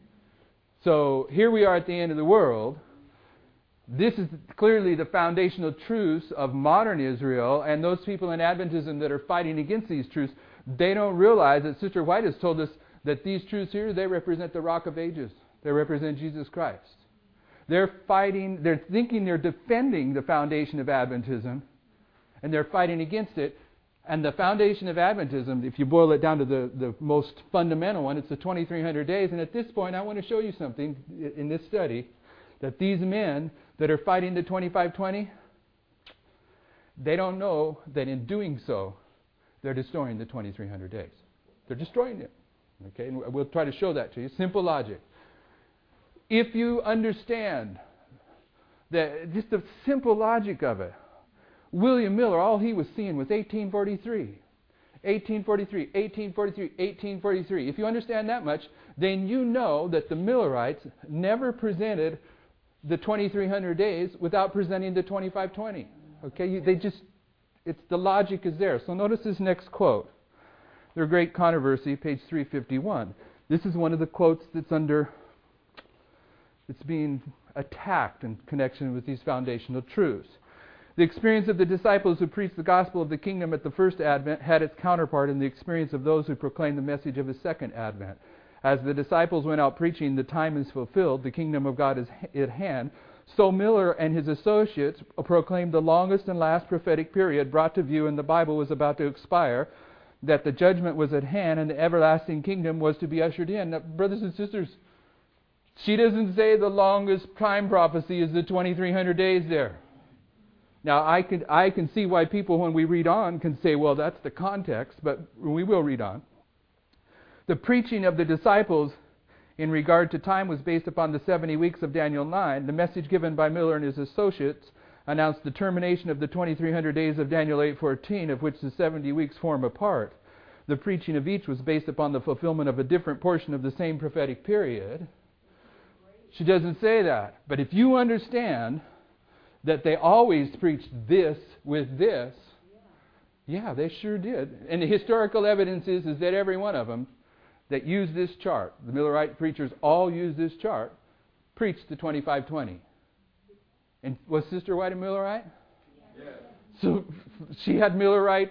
So here we are at the end of the world. This is clearly the foundational truths of modern Israel, and those people in Adventism that are fighting against these truths, they don't realize that Sister White has told us that these truths here, they represent the Rock of Ages. They represent Jesus Christ. They're fighting, they're thinking they're defending the foundation of Adventism, and they're fighting against it. And the foundation of Adventism, if you boil it down to the most fundamental one, it's the 2300 days. And at this point, I want to show you something in this study, that these men that are fighting the 2520, they don't know that in doing so, they're destroying the 2300 days. They're destroying it. Okay, and we'll try to show that to you. Simple logic. If you understand that, just the simple logic of it, William Miller, all he was seeing was 1843. 1843, 1843, 1843. If you understand that much, then you know that the Millerites never presented the 2300 days without presenting the 2520. Okay, it's the logic is there. So notice this next quote. Their Great Controversy, page 351. This is one of the quotes that's it's being attacked in connection with these foundational truths. The experience of the disciples who preached the gospel of the kingdom at the first advent had its counterpart in the experience of those who proclaimed the message of the second advent. As the disciples went out preaching, the time is fulfilled, the kingdom of God is at hand, so Miller and his associates proclaimed the longest and last prophetic period brought to view and the Bible was about to expire, that the judgment was at hand and the everlasting kingdom was to be ushered in. Now, brothers and sisters, she doesn't say the longest time prophecy is the 2300 days there. Now, I can see why people, when we read on, can say, well, that's the context, but we will read on. The preaching of the disciples in regard to time was based upon the 70 weeks of Daniel 9. The message given by Miller and his associates announced the termination of the 2300 days of Daniel 8:14, of which the 70 weeks form a part. The preaching of each was based upon the fulfillment of a different portion of the same prophetic period. She doesn't say that. But if you understand that they always preached this with this, yeah, they sure did. And the historical evidence is that every one of them that used this chart, the Millerite preachers all used this chart, preached the 2520. And was Sister White a Millerite? Yes. So she had Millerite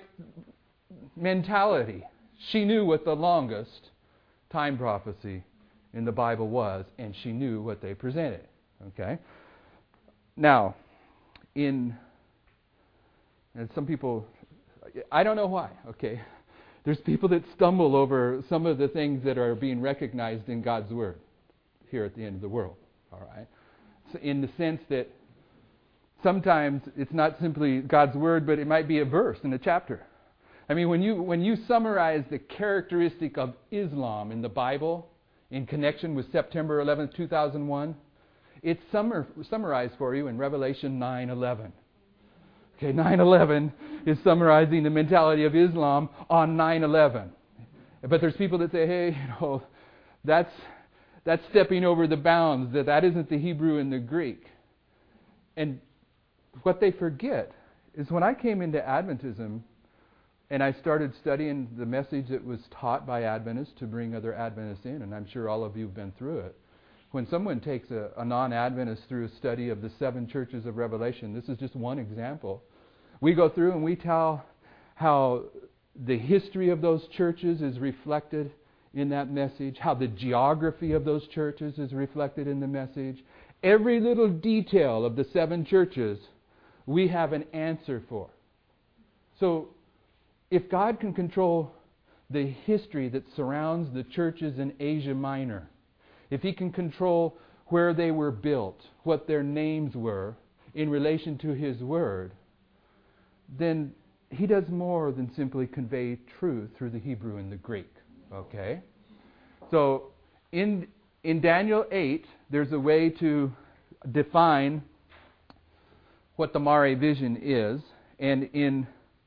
mentality. She knew what the longest time prophecy in the Bible was, and she knew what they presented. Okay? Now, and some people, I don't know why, okay? There's people that stumble over some of the things that are being recognized in God's Word here at the end of the world, all right? So in the sense that sometimes it's not simply God's Word, but it might be a verse in a chapter. I mean, when you summarize the characteristic of Islam in the Bible in connection with September 11th, 2001, it's summarized for you in Revelation 9:11. Okay, 9/11 is summarizing the mentality of Islam on 9/11. But there's people that say, hey, that's stepping over the bounds, that isn't the Hebrew and the Greek. And what they forget is when I came into Adventism and I started studying the message that was taught by Adventists to bring other Adventists in, and I'm sure all of you have been through it. When someone takes a non-Adventist through a study of the 7 churches of Revelation, this is just one example. We go through and we tell how the history of those churches is reflected in that message, how the geography of those churches is reflected in the message. Every little detail of the 7 churches we have an answer for. So, if God can control the history that surrounds the churches in Asia Minor, if He can control where they were built, what their names were in relation to His Word, then He does more than simply convey truth through the Hebrew and the Greek. Okay? So, in Daniel 8, there's a way to define what the Mare vision is. And in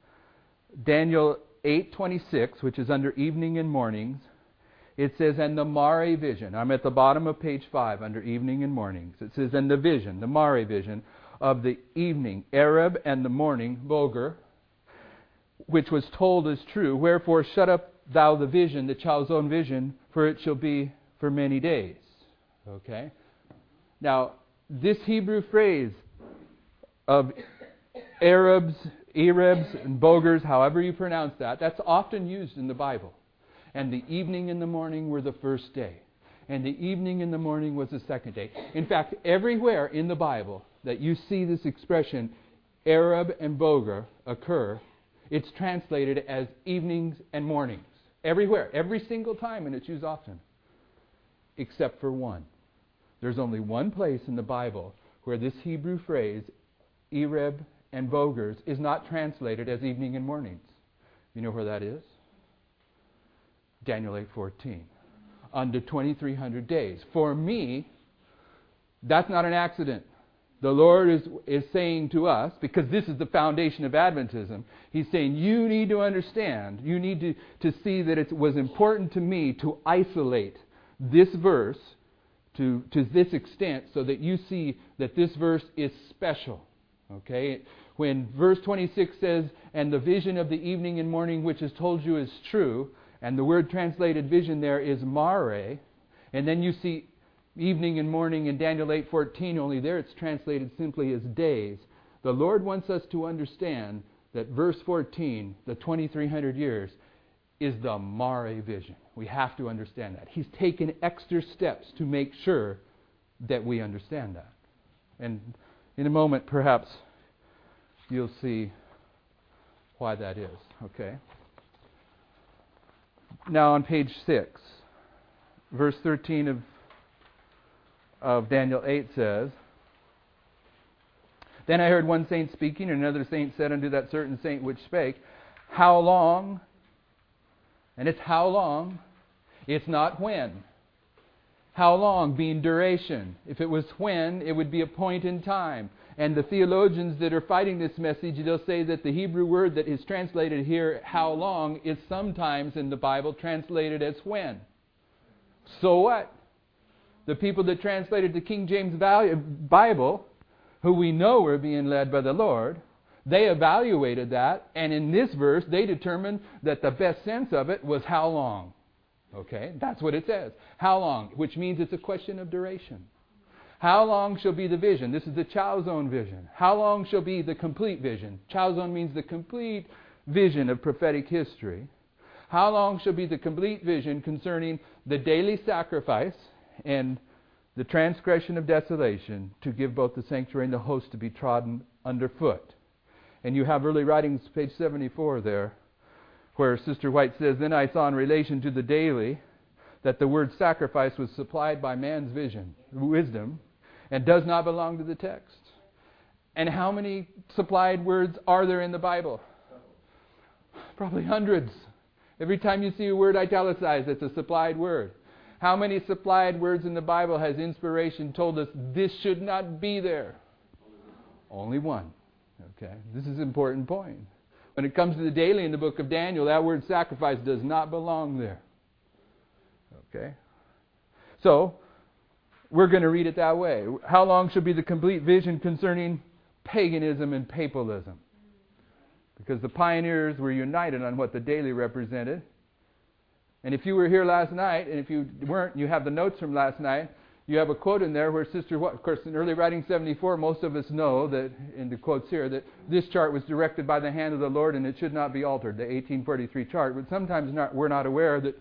Daniel 8:26, which is under evening and mornings, it says, and the Mare vision. I'm at the bottom of page 5 under evening and mornings. It says, and the vision, the Mare vision of the evening, Arab, and the morning, Vulgar, which was told is true. Wherefore shut up thou the vision, the Chalzon vision, for it shall be for many days. Okay? Now, this Hebrew phrase of Arabs, and Bulgars, however you pronounce that, that's often used in the Bible. And the evening and the morning were the first day. And the evening and the morning was the second day. In fact, everywhere in the Bible that you see this expression, Arab and Bulgar, occur, it's translated as evenings and mornings. Everywhere, every single time, and it's used often. Except for one. There's only one place in the Bible where this Hebrew phrase, Arab and Bulgars, is not translated as evening and mornings. You know where that is? Daniel 8:14. Under 2,300 days. For me, that's not an accident. The Lord is saying to us, because this is the foundation of Adventism, He's saying, you need to understand, you need to see that it was important to me to isolate this verse to this extent so that you see that this verse is special. Okay? When verse 26 says, and the vision of the evening and morning which is told you is true, and the word translated vision there is mare, and then you see evening and morning in Daniel 8:14, only there it's translated simply as days. The Lord wants us to understand that verse 14, the 2,300 years, is the Mare vision. We have to understand that. He's taken extra steps to make sure that we understand that. And in a moment, perhaps, you'll see why that is. Okay? Now on page 6, verse 13 of Daniel 8 says, then I heard one saint speaking, and another saint said unto that certain saint which spake, how long? And it's how long. It's not when. How long being duration. If it was when, it would be a point in time. And the theologians that are fighting this message, they'll say that the Hebrew word that is translated here, how long, is sometimes in the Bible translated as when. So what? The people that translated the King James Bible, who we know were being led by the Lord, they evaluated that, and in this verse, they determined that the best sense of it was how long. Okay? That's what it says. How long? Which means it's a question of duration. How long shall be the vision? This is the Chalzon vision. How long shall be the complete vision? Chalzon means the complete vision of prophetic history. How long shall be the complete vision concerning the daily sacrifice and the transgression of desolation to give both the sanctuary and the host to be trodden underfoot? And you have early writings, page 74 there, where Sister White says, then I saw in relation to the daily that the word sacrifice was supplied by man's wisdom, and does not belong to the text. And how many supplied words are there in the Bible? Probably hundreds. Every time you see a word italicized, it's a supplied word. How many supplied words in the Bible has inspiration told us this should not be there? Only one. Okay, this is an important point. When it comes to the daily in the book of Daniel, that word sacrifice does not belong there. Okay? So, we're going to read it that way. How long shall be the complete vision concerning paganism and papalism? Because the pioneers were united on what the daily represented. And if you were here last night, and if you weren't, you have the notes from last night, you have a quote in there where Sister White, of course in early writing 74, most of us know that, in the quotes here, that this chart was directed by the hand of the Lord and it should not be altered, the 1843 chart. But sometimes we're not aware that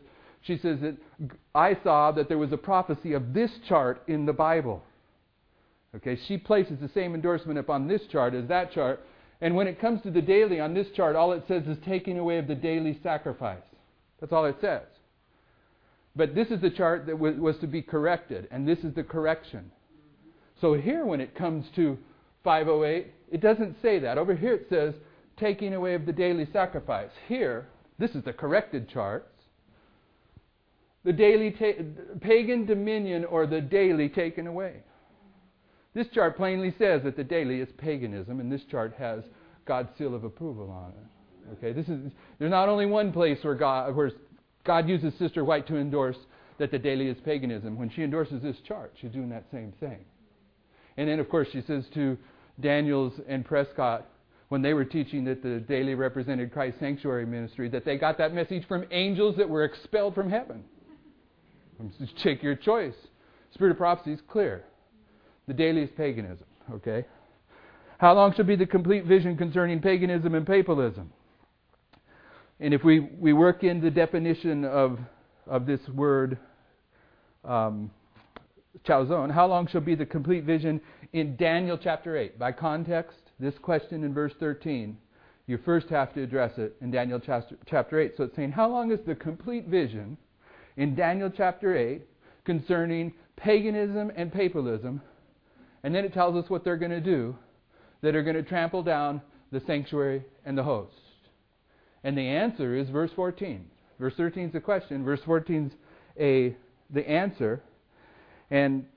She says that I saw that there was a prophecy of this chart in the Bible. Okay, she places the same endorsement upon this chart as that chart. And when it comes to the daily on this chart, all it says is taking away of the daily sacrifice. That's all it says. But this is the chart that was to be corrected, and this is the correction. So here when it comes to 508, it doesn't say that. Over here it says taking away of the daily sacrifice. Here, this is the corrected charts. The daily pagan dominion or the daily taken away. This chart plainly says that the daily is paganism, and this chart has God's seal of approval on it. Okay, there's not only one place where God uses Sister White to endorse that the daily is paganism. When she endorses this chart, she's doing that same thing. And then, of course, she says to Daniels and Prescott, when they were teaching that the daily represented Christ's sanctuary ministry, that they got that message from angels that were expelled from heaven. Take your choice. Spirit of prophecy is clear. The daily is paganism. Okay? How long shall be the complete vision concerning paganism and papalism? And if we work in the definition of this word, chazon, how long shall be the complete vision in Daniel chapter 8? By context, this question in verse 13, you first have to address it in Daniel chapter 8. So it's saying, how long is the complete vision in Daniel chapter 8 concerning paganism and papalism? And then it tells us what they're going to do, that are going to trample down the sanctuary and the host. And the answer is verse 14. Verse 13 is the question. Verse 14 is the answer. And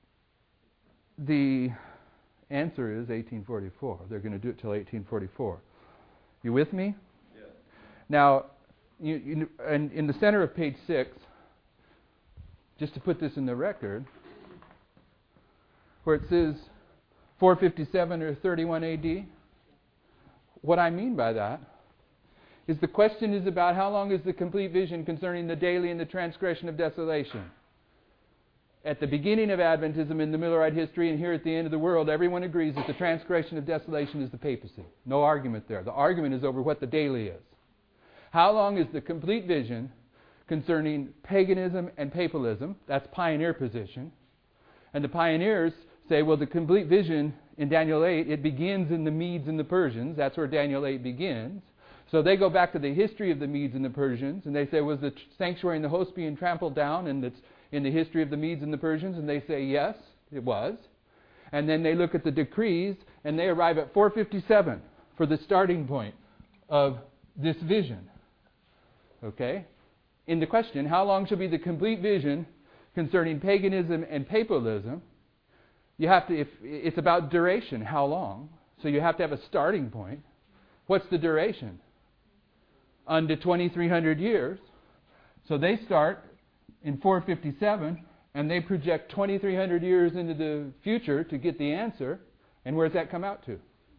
the answer is 1844. They're going to do it till 1844. You with me? Yeah. Now, and in the center of page 6, just to put this in the record, where it says 457 or 31 AD, what I mean by that is the question is about how long is the complete vision concerning the daily and the transgression of desolation. At the beginning of Adventism in the Millerite history and here at the end of the world, everyone agrees that the transgression of desolation is the papacy. No argument there. The argument is over what the daily is. How long is the complete vision concerning paganism and papalism? That's pioneer position. And the pioneers say, well, the complete vision in Daniel 8, it begins in the Medes and the Persians. That's where Daniel 8 begins. So they go back to the history of the Medes and the Persians, and they say, was the sanctuary and the host being trampled down and it's in the history of the Medes and the Persians? And they say, yes, it was. And then they look at the decrees, and they arrive at 457 for the starting point of this vision. Okay? In the question, how long shall be the complete vision concerning paganism and papalism? You have to, if it's about duration, how long? So you have to have a starting point. What's the duration? Unto 2,300 years. So they start in 457 and they project 2,300 years into the future to get the answer. And where does that come out to?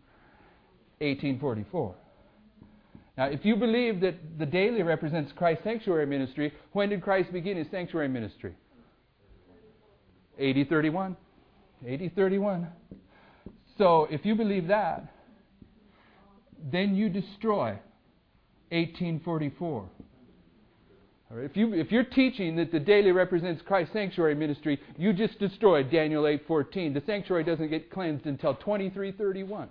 1844. Now, if you believe that the daily represents Christ's sanctuary ministry, when did Christ begin his sanctuary ministry? AD 31. AD 31. So, if you believe that, then you destroy 1844. All right? If you're teaching that the daily represents Christ's sanctuary ministry, you just destroyed Daniel 8:14. The sanctuary doesn't get cleansed until 2331.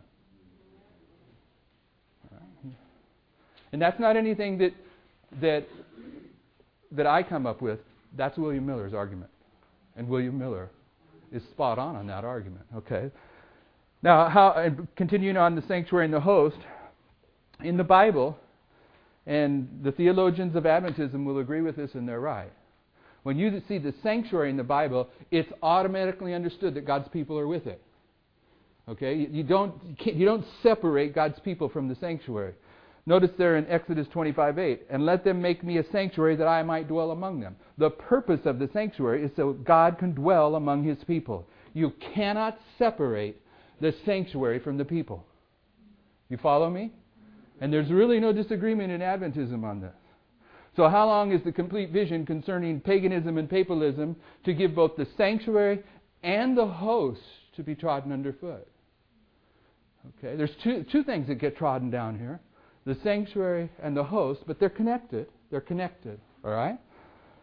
And that's not anything that I come up with. That's William Miller's argument. And William Miller is spot on that argument. Okay. Now, continuing on the sanctuary and the host, in the Bible, and the theologians of Adventism will agree with this, and they're right. When you see the sanctuary in the Bible, it's automatically understood that God's people are with it. Okay. You don't separate God's people from the sanctuary. Notice there in Exodus 25:8, and let them make me a sanctuary that I might dwell among them. The purpose of the sanctuary is so God can dwell among His people. You cannot separate the sanctuary from the people. You follow me? And there's really no disagreement in Adventism on this. So how long is the complete vision concerning paganism and papalism to give both the sanctuary and the host to be trodden underfoot? Okay, there's two things that get trodden down here. The sanctuary and the host, but they're connected. They're connected. All right?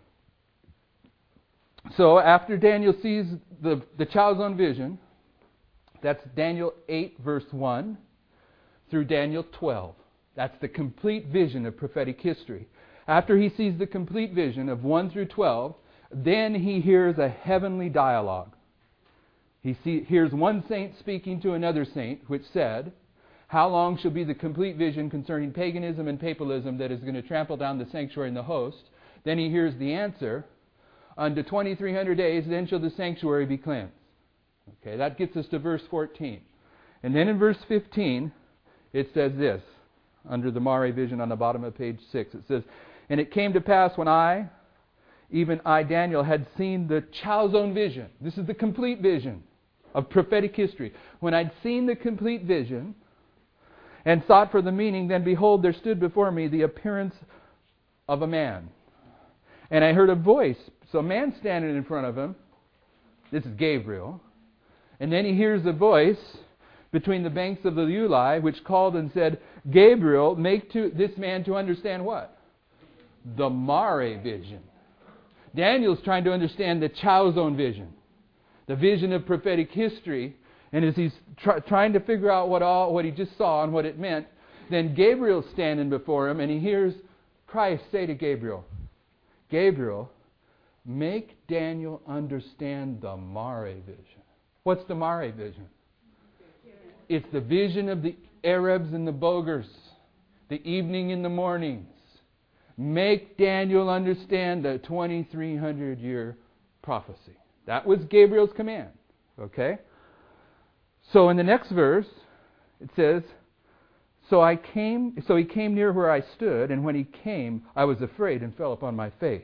So after Daniel sees the Chalzon vision, that's Daniel 8 verse 1 through Daniel 12. That's the complete vision of prophetic history. After he sees the complete vision of 1 through 12, then he hears a heavenly dialogue. He hears one saint speaking to another saint, which said, "How long shall be the complete vision concerning paganism and papalism that is going to trample down the sanctuary and the host?" Then he hears the answer, "Unto 2300 days, then shall the sanctuary be cleansed." Okay, that gets us to verse 14. And then in verse 15, it says this, under the Mare vision on the bottom of page 6. It says, "And it came to pass when I, even I, Daniel, had seen the Chalzon vision." This is the complete vision of prophetic history. "When I'd seen the complete vision and sought for the meaning, then behold, there stood before me the appearance of a man. And I heard a voice." So a man standing in front of him. This is Gabriel. And then he hears a voice between the banks of the Ulai, which called and said, "Gabriel, make to this man to understand" what? The Mare vision. Daniel's trying to understand the Chalzon vision, the vision of prophetic history. And as he's trying to figure out what he just saw and what it meant, then Gabriel's standing before him, and he hears Christ say to Gabriel, "Gabriel, make Daniel understand the Mare vision." What's the Mare vision? It's the vision of the Arabs and the Bogers, the evening and the mornings. Make Daniel understand the 2300-year prophecy. That was Gabriel's command. Okay? So in the next verse, it says, So he came near where I stood, and when he came, I was afraid and fell upon my face.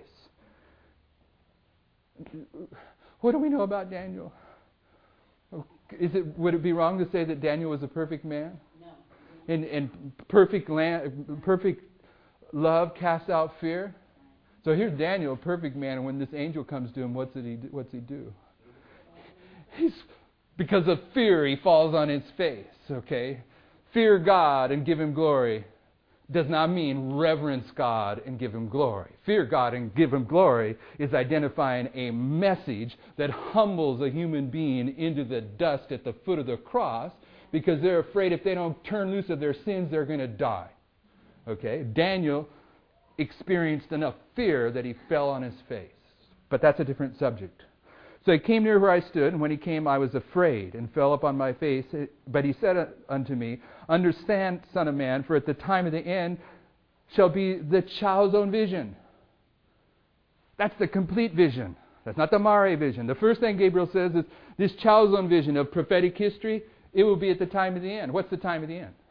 What do we know about Daniel? Would it be wrong to say that Daniel was a perfect man? No. And perfect love casts out fear? So here's Daniel, a perfect man, and when this angel comes to him, what's he do? Because of fear, he falls on his face. Okay? Fear God and give Him glory does not mean reverence God and give Him glory. Fear God and give Him glory is identifying a message that humbles a human being into the dust at the foot of the cross because they're afraid if they don't turn loose of their sins, they're going to die. Okay? Daniel experienced enough fear that he fell on his face. But that's a different subject. So he came near where I stood, and when he came, I was afraid and fell upon my face. But he said unto me, Understand, Son of Man, for at the time of the end shall be the Chalzon vision. That's the complete vision. That's not the Mare vision. The first thing Gabriel says is this Chalzon vision of prophetic history, it will be at the time of the end. What's the time of the end?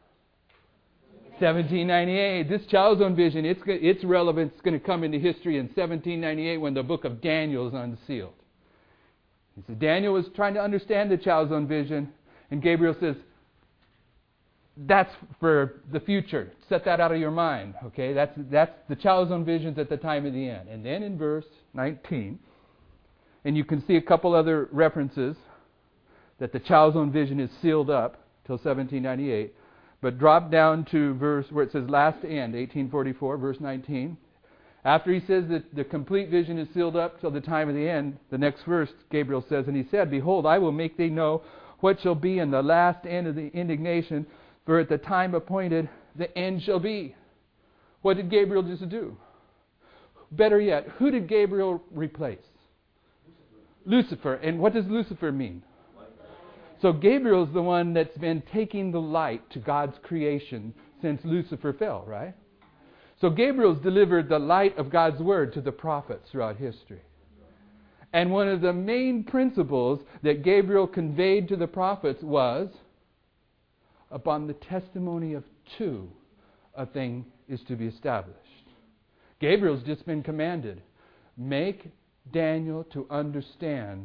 1798. This Chalzon vision, its relevance is going to come into history in 1798 when the book of Daniel is unsealed. He said Daniel was trying to understand the Chalzon vision, and Gabriel says, that's for the future. Set that out of your mind. Okay, that's the Chalzon visions at the time of the end. And then in verse 19, and you can see a couple other references that the Chalzon vision is sealed up till 1798. But drop down to verse where it says last end, 1844, verse 19. After he says that the complete vision is sealed up till the time of the end, the next verse, Gabriel says, And he said, Behold, I will make thee know what shall be in the last end of the indignation, for at the time appointed the end shall be. What did Gabriel just do? Better yet, who did Gabriel replace? Lucifer. And what does Lucifer mean? So Gabriel's the one that's been taking the light to God's creation since Lucifer fell, right? So Gabriel's delivered the light of God's Word to the prophets throughout history. And one of the main principles that Gabriel conveyed to the prophets was, upon the testimony of two, a thing is to be established. Gabriel's just been commanded, make Daniel to understand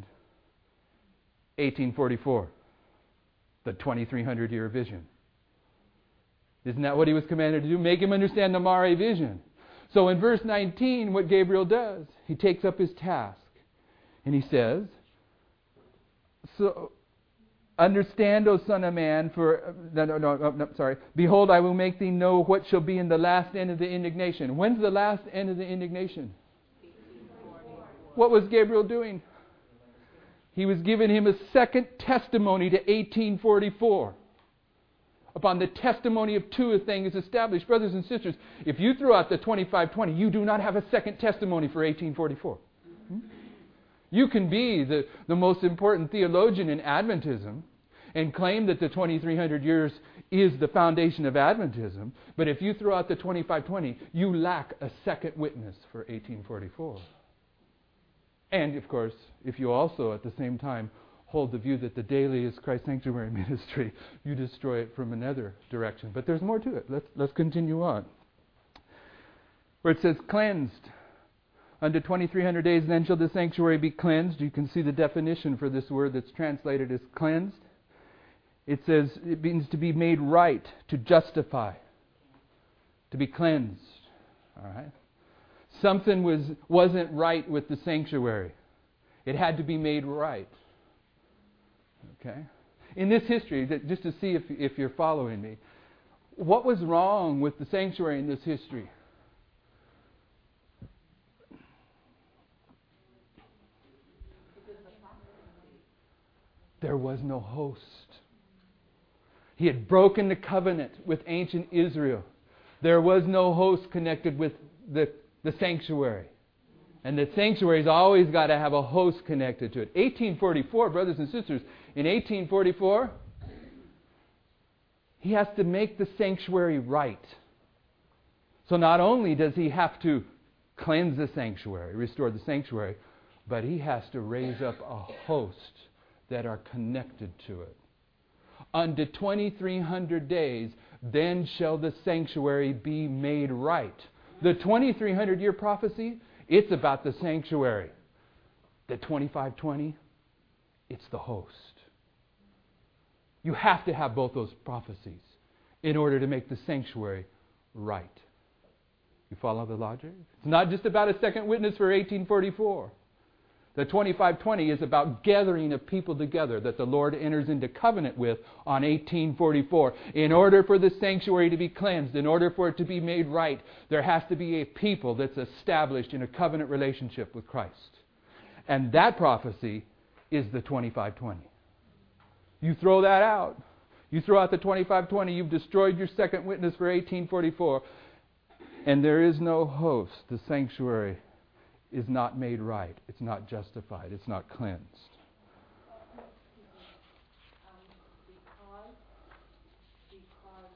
1844, the 2300-year vision. Isn't that what he was commanded to do? Make him understand the Mare vision. So in verse 19, what Gabriel does, he takes up his task. And he says, So, understand, O Son of Man, Behold, I will make thee know what shall be in the last end of the indignation. When's the last end of the indignation? What was Gabriel doing? He was giving him a second testimony to 1844. Upon the testimony of two, a thing is established. Brothers and sisters, if you throw out the 2520, you do not have a second testimony for 1844. You can be the most important theologian in Adventism and claim that the 2300 years is the foundation of Adventism, but if you throw out the 2520, you lack a second witness for 1844. And, of course, if you also at the same time hold the view that the daily is Christ Sanctuary ministry, you destroy it from another direction. But there's more to it. Let's continue on. Where it says, cleansed. Unto 2300 days then shall the sanctuary be cleansed. You can see the definition for this word that's translated as cleansed. It says it means to be made right, to justify, to be cleansed. All right? Something wasn't right with the sanctuary. It had to be made right. Okay? In this history, just to see if you're following me, what was wrong with the sanctuary in this history? There was no host. He had broken the covenant with ancient Israel. There was no host connected with the sanctuary. And the sanctuary's always got to have a host connected to it. 1844, brothers and sisters, in 1844, he has to make the sanctuary right. So not only does he have to cleanse the sanctuary, restore the sanctuary, but he has to raise up a host that are connected to it. Unto 2300 days, then shall the sanctuary be made right. The 2300 year prophecy, it's about the sanctuary. The 2520, it's the host. You have to have both those prophecies in order to make the sanctuary right. You follow the logic? It's not just about a second witness for 1844. The 2520 is about gathering a people together that the Lord enters into covenant with on 1844. In order for the sanctuary to be cleansed, in order for it to be made right, there has to be a people that's established in a covenant relationship with Christ. And that prophecy is the 2520. You throw that out. You throw out the 2520, you've destroyed your second witness for 1844. And there is no host. The sanctuary is not made right. It's not justified. It's not cleansed. Because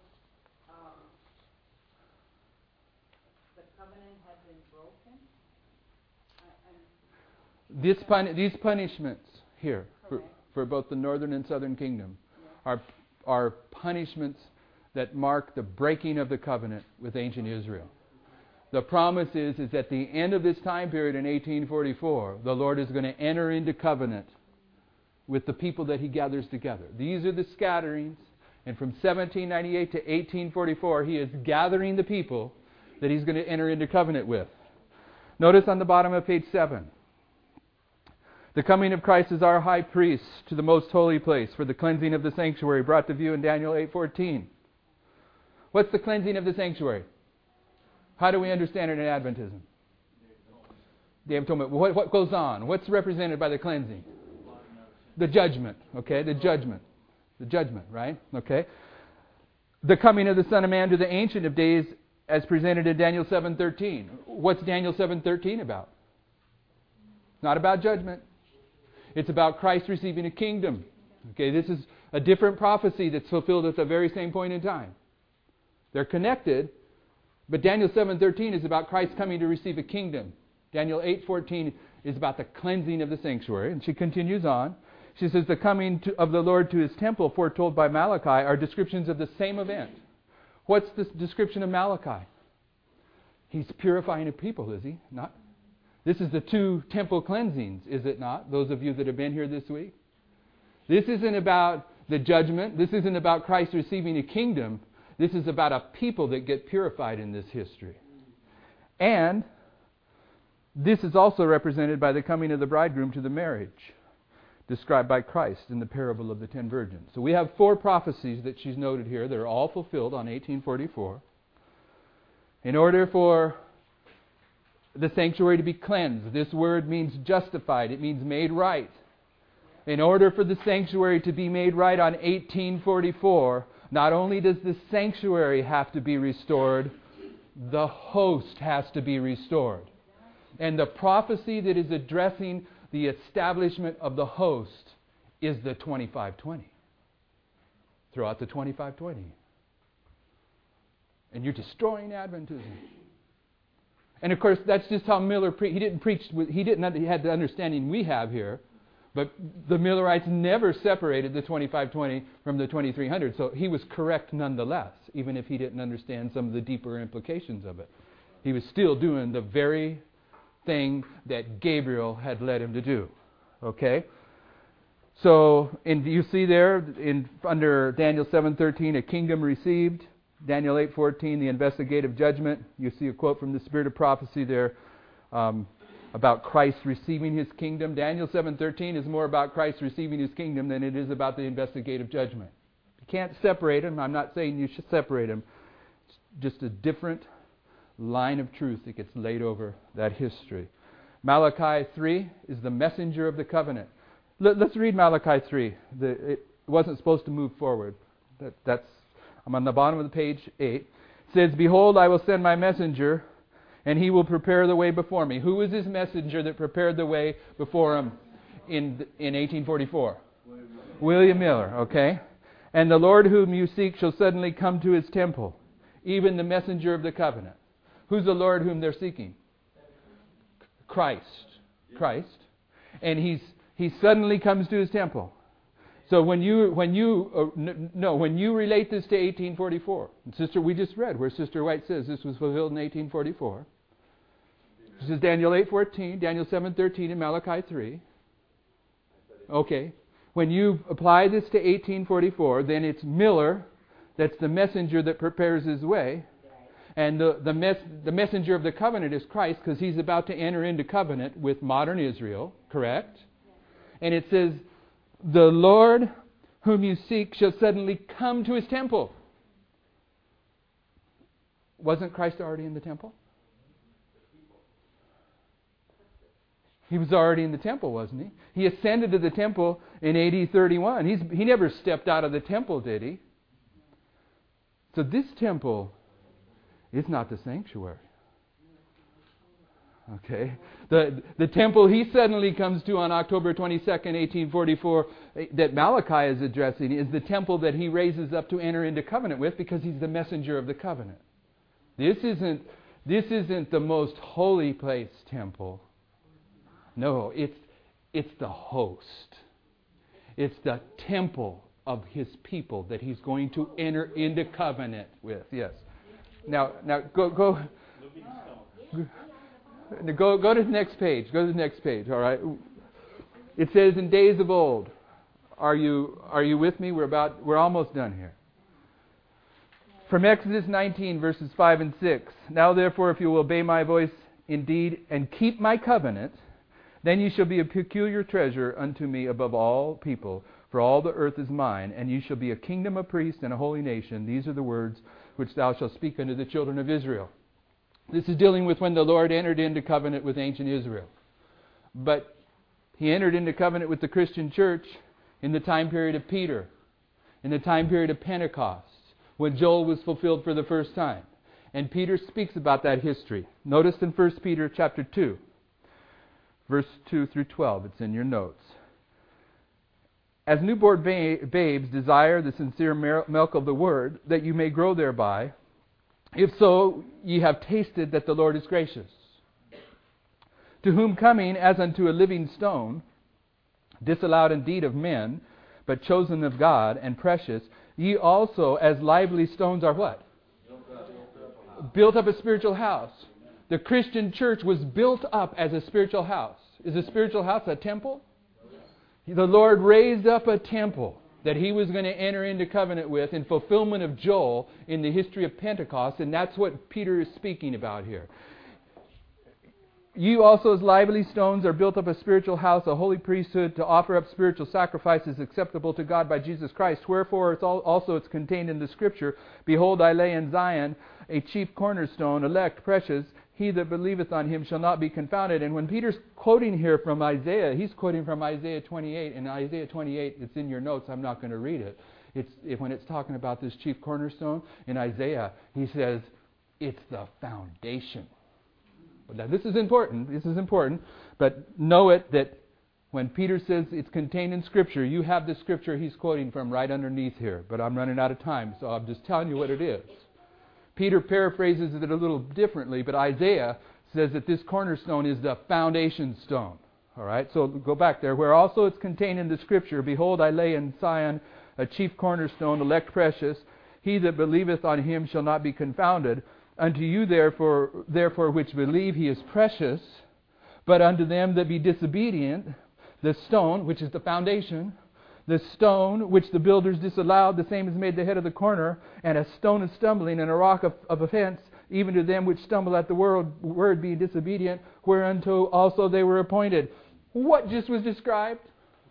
the covenant had been broken? These punishments here for both the northern and southern kingdom are punishments that mark the breaking of the covenant with ancient Israel. The promise is at the end of this time period in 1844, the Lord is going to enter into covenant with the people that He gathers together. These are the scatterings. And from 1798 to 1844, He is gathering the people that He's going to enter into covenant with. Notice on the bottom of page 7. The coming of Christ as our high priest to the most holy place for the cleansing of the sanctuary brought to view in Daniel 8:14. What's the cleansing of the sanctuary? How do we understand it in Adventism? Day of Atonement. What goes on? What's represented by the cleansing? The judgment. Okay, the judgment. The judgment, right? Okay. The coming of the Son of Man to the Ancient of Days as presented in Daniel 7:13. What's Daniel 7:13 about? Not about judgment. It's about Christ receiving a kingdom. Okay, this is a different prophecy that's fulfilled at the very same point in time. They're connected. But Daniel 7:13 is about Christ coming to receive a kingdom. Daniel 8:14 is about the cleansing of the sanctuary. And she continues on. She says, the coming of the Lord to His temple foretold by Malachi are descriptions of the same event. What's the description of Malachi? He's purifying a people, is he? Not. This is the two temple cleansings, is it not? Those of you that have been here this week. This isn't about the judgment. This isn't about Christ receiving a kingdom. This is about a people that get purified in this history. And this is also represented by the coming of the bridegroom to the marriage, described by Christ in the parable of the 10 virgins. So we have 4 prophecies that she's noted here that are all fulfilled on 1844. In order for the sanctuary to be cleansed. This word means justified. It means made right. In order for the sanctuary to be made right on 1844, not only does the sanctuary have to be restored, the host has to be restored. And the prophecy that is addressing the establishment of the host is the 2520. Throughout the 2520. And you're destroying Adventism. And of course, that's just how Miller preached. He didn't preach. He had the understanding we have here, but the Millerites never separated the 2520 from the 2300. So he was correct nonetheless, even if he didn't understand some of the deeper implications of it. He was still doing the very thing that Gabriel had led him to do. Okay? So, you see there, under Daniel 7:13, a kingdom received. Daniel 8:14, the investigative judgment. You see a quote from the Spirit of Prophecy there about Christ receiving His kingdom. Daniel 7:13 is more about Christ receiving His kingdom than it is about the investigative judgment. You can't separate them. I'm not saying you should separate them. It's just a different line of truth that gets laid over that history. Malachi 3 is the messenger of the covenant. Let's read Malachi 3. It wasn't supposed to move forward. I'm on the bottom of the page 8. It says, "Behold, I will send my messenger, and he will prepare the way before me." Who was this messenger that prepared the way before him in 1844? William Miller, okay? "And the Lord whom you seek shall suddenly come to His temple, even the messenger of the covenant." Who's the Lord whom they're seeking? Christ. And He suddenly comes to His temple. So when you relate this to 1844, we just read where Sister White says this was fulfilled in 1844. This is Daniel 8:14, Daniel 7:13, and Malachi 3. Okay. When you apply this to 1844, then it's Miller that's the messenger that prepares his way. And the messenger of the covenant is Christ, because He's about to enter into covenant with modern Israel, correct? And it says, "The Lord whom you seek shall suddenly come to His temple." Wasn't Christ already in the temple? He was already in the temple, wasn't He? He ascended to the temple in AD 31. He never stepped out of the temple, did He? So this temple is not the sanctuary. Okay? The temple He suddenly comes to on October 22nd, 1844, that Malachi is addressing, is the temple that He raises up to enter into covenant with, because He's the messenger of the covenant. This isn't the most holy place temple. No, it's the host. It's the temple of His people that He's going to enter into covenant with. Yes. Now go to the next page. Go to the next page. All right. It says, "In days of old." Are you with me? We're almost done here. From Exodus 19, verses 5 and 6. "Now therefore, if you will obey my voice indeed and keep my covenant, then you shall be a peculiar treasure unto me above all people, for all the earth is mine, and you shall be a kingdom of priests and a holy nation. These are the words which thou shalt speak unto the children of Israel." This is dealing with when the Lord entered into covenant with ancient Israel. But He entered into covenant with the Christian church in the time period of Peter, in the time period of Pentecost, when Joel was fulfilled for the first time. And Peter speaks about that history. Notice in 1 Peter chapter 2, verse 2 through 12. It's in your notes. "As newborn babes desire the sincere milk of the word, that you may grow thereby. If so, ye have tasted that the Lord is gracious. To whom coming as unto a living stone, disallowed indeed of men, but chosen of God and precious, ye also as lively stones are" what? Built up a spiritual house. The Christian church was built up as a spiritual house. Is a spiritual house a temple? The Lord raised up a temple that He was going to enter into covenant with in fulfillment of Joel in the history of Pentecost, and that's what Peter is speaking about here. "You also as lively stones are built up a spiritual house, a holy priesthood, to offer up spiritual sacrifices acceptable to God by Jesus Christ. Wherefore it's contained in the Scripture, Behold, I lay in Zion a chief cornerstone, elect, precious. he that believeth on him shall not be confounded. And when Peter's quoting here from Isaiah, he's quoting from Isaiah 28. And Isaiah 28, it's in your notes. I'm not going to read it. When it's talking about this chief cornerstone, in Isaiah, he says, it's the foundation. Now, this is important. But know it that when Peter says it's contained in Scripture, you have the Scripture he's quoting from right underneath here. But I'm running out of time, so I'm just telling you what it is. Peter paraphrases it a little differently, but Isaiah says that this cornerstone is the foundation stone. All right, so go back there. Where also it's contained in the Scripture, behold, I lay in Zion a chief cornerstone, elect precious. He that believeth on him shall not be confounded. Unto you therefore which believe he is precious, but unto them that be disobedient, the stone, which is the foundation, the stone which the builders disallowed, the same is made the head of the corner, and a stone of stumbling and a rock of offense, even to them which stumble at the word being disobedient, whereunto also they were appointed. What just was described?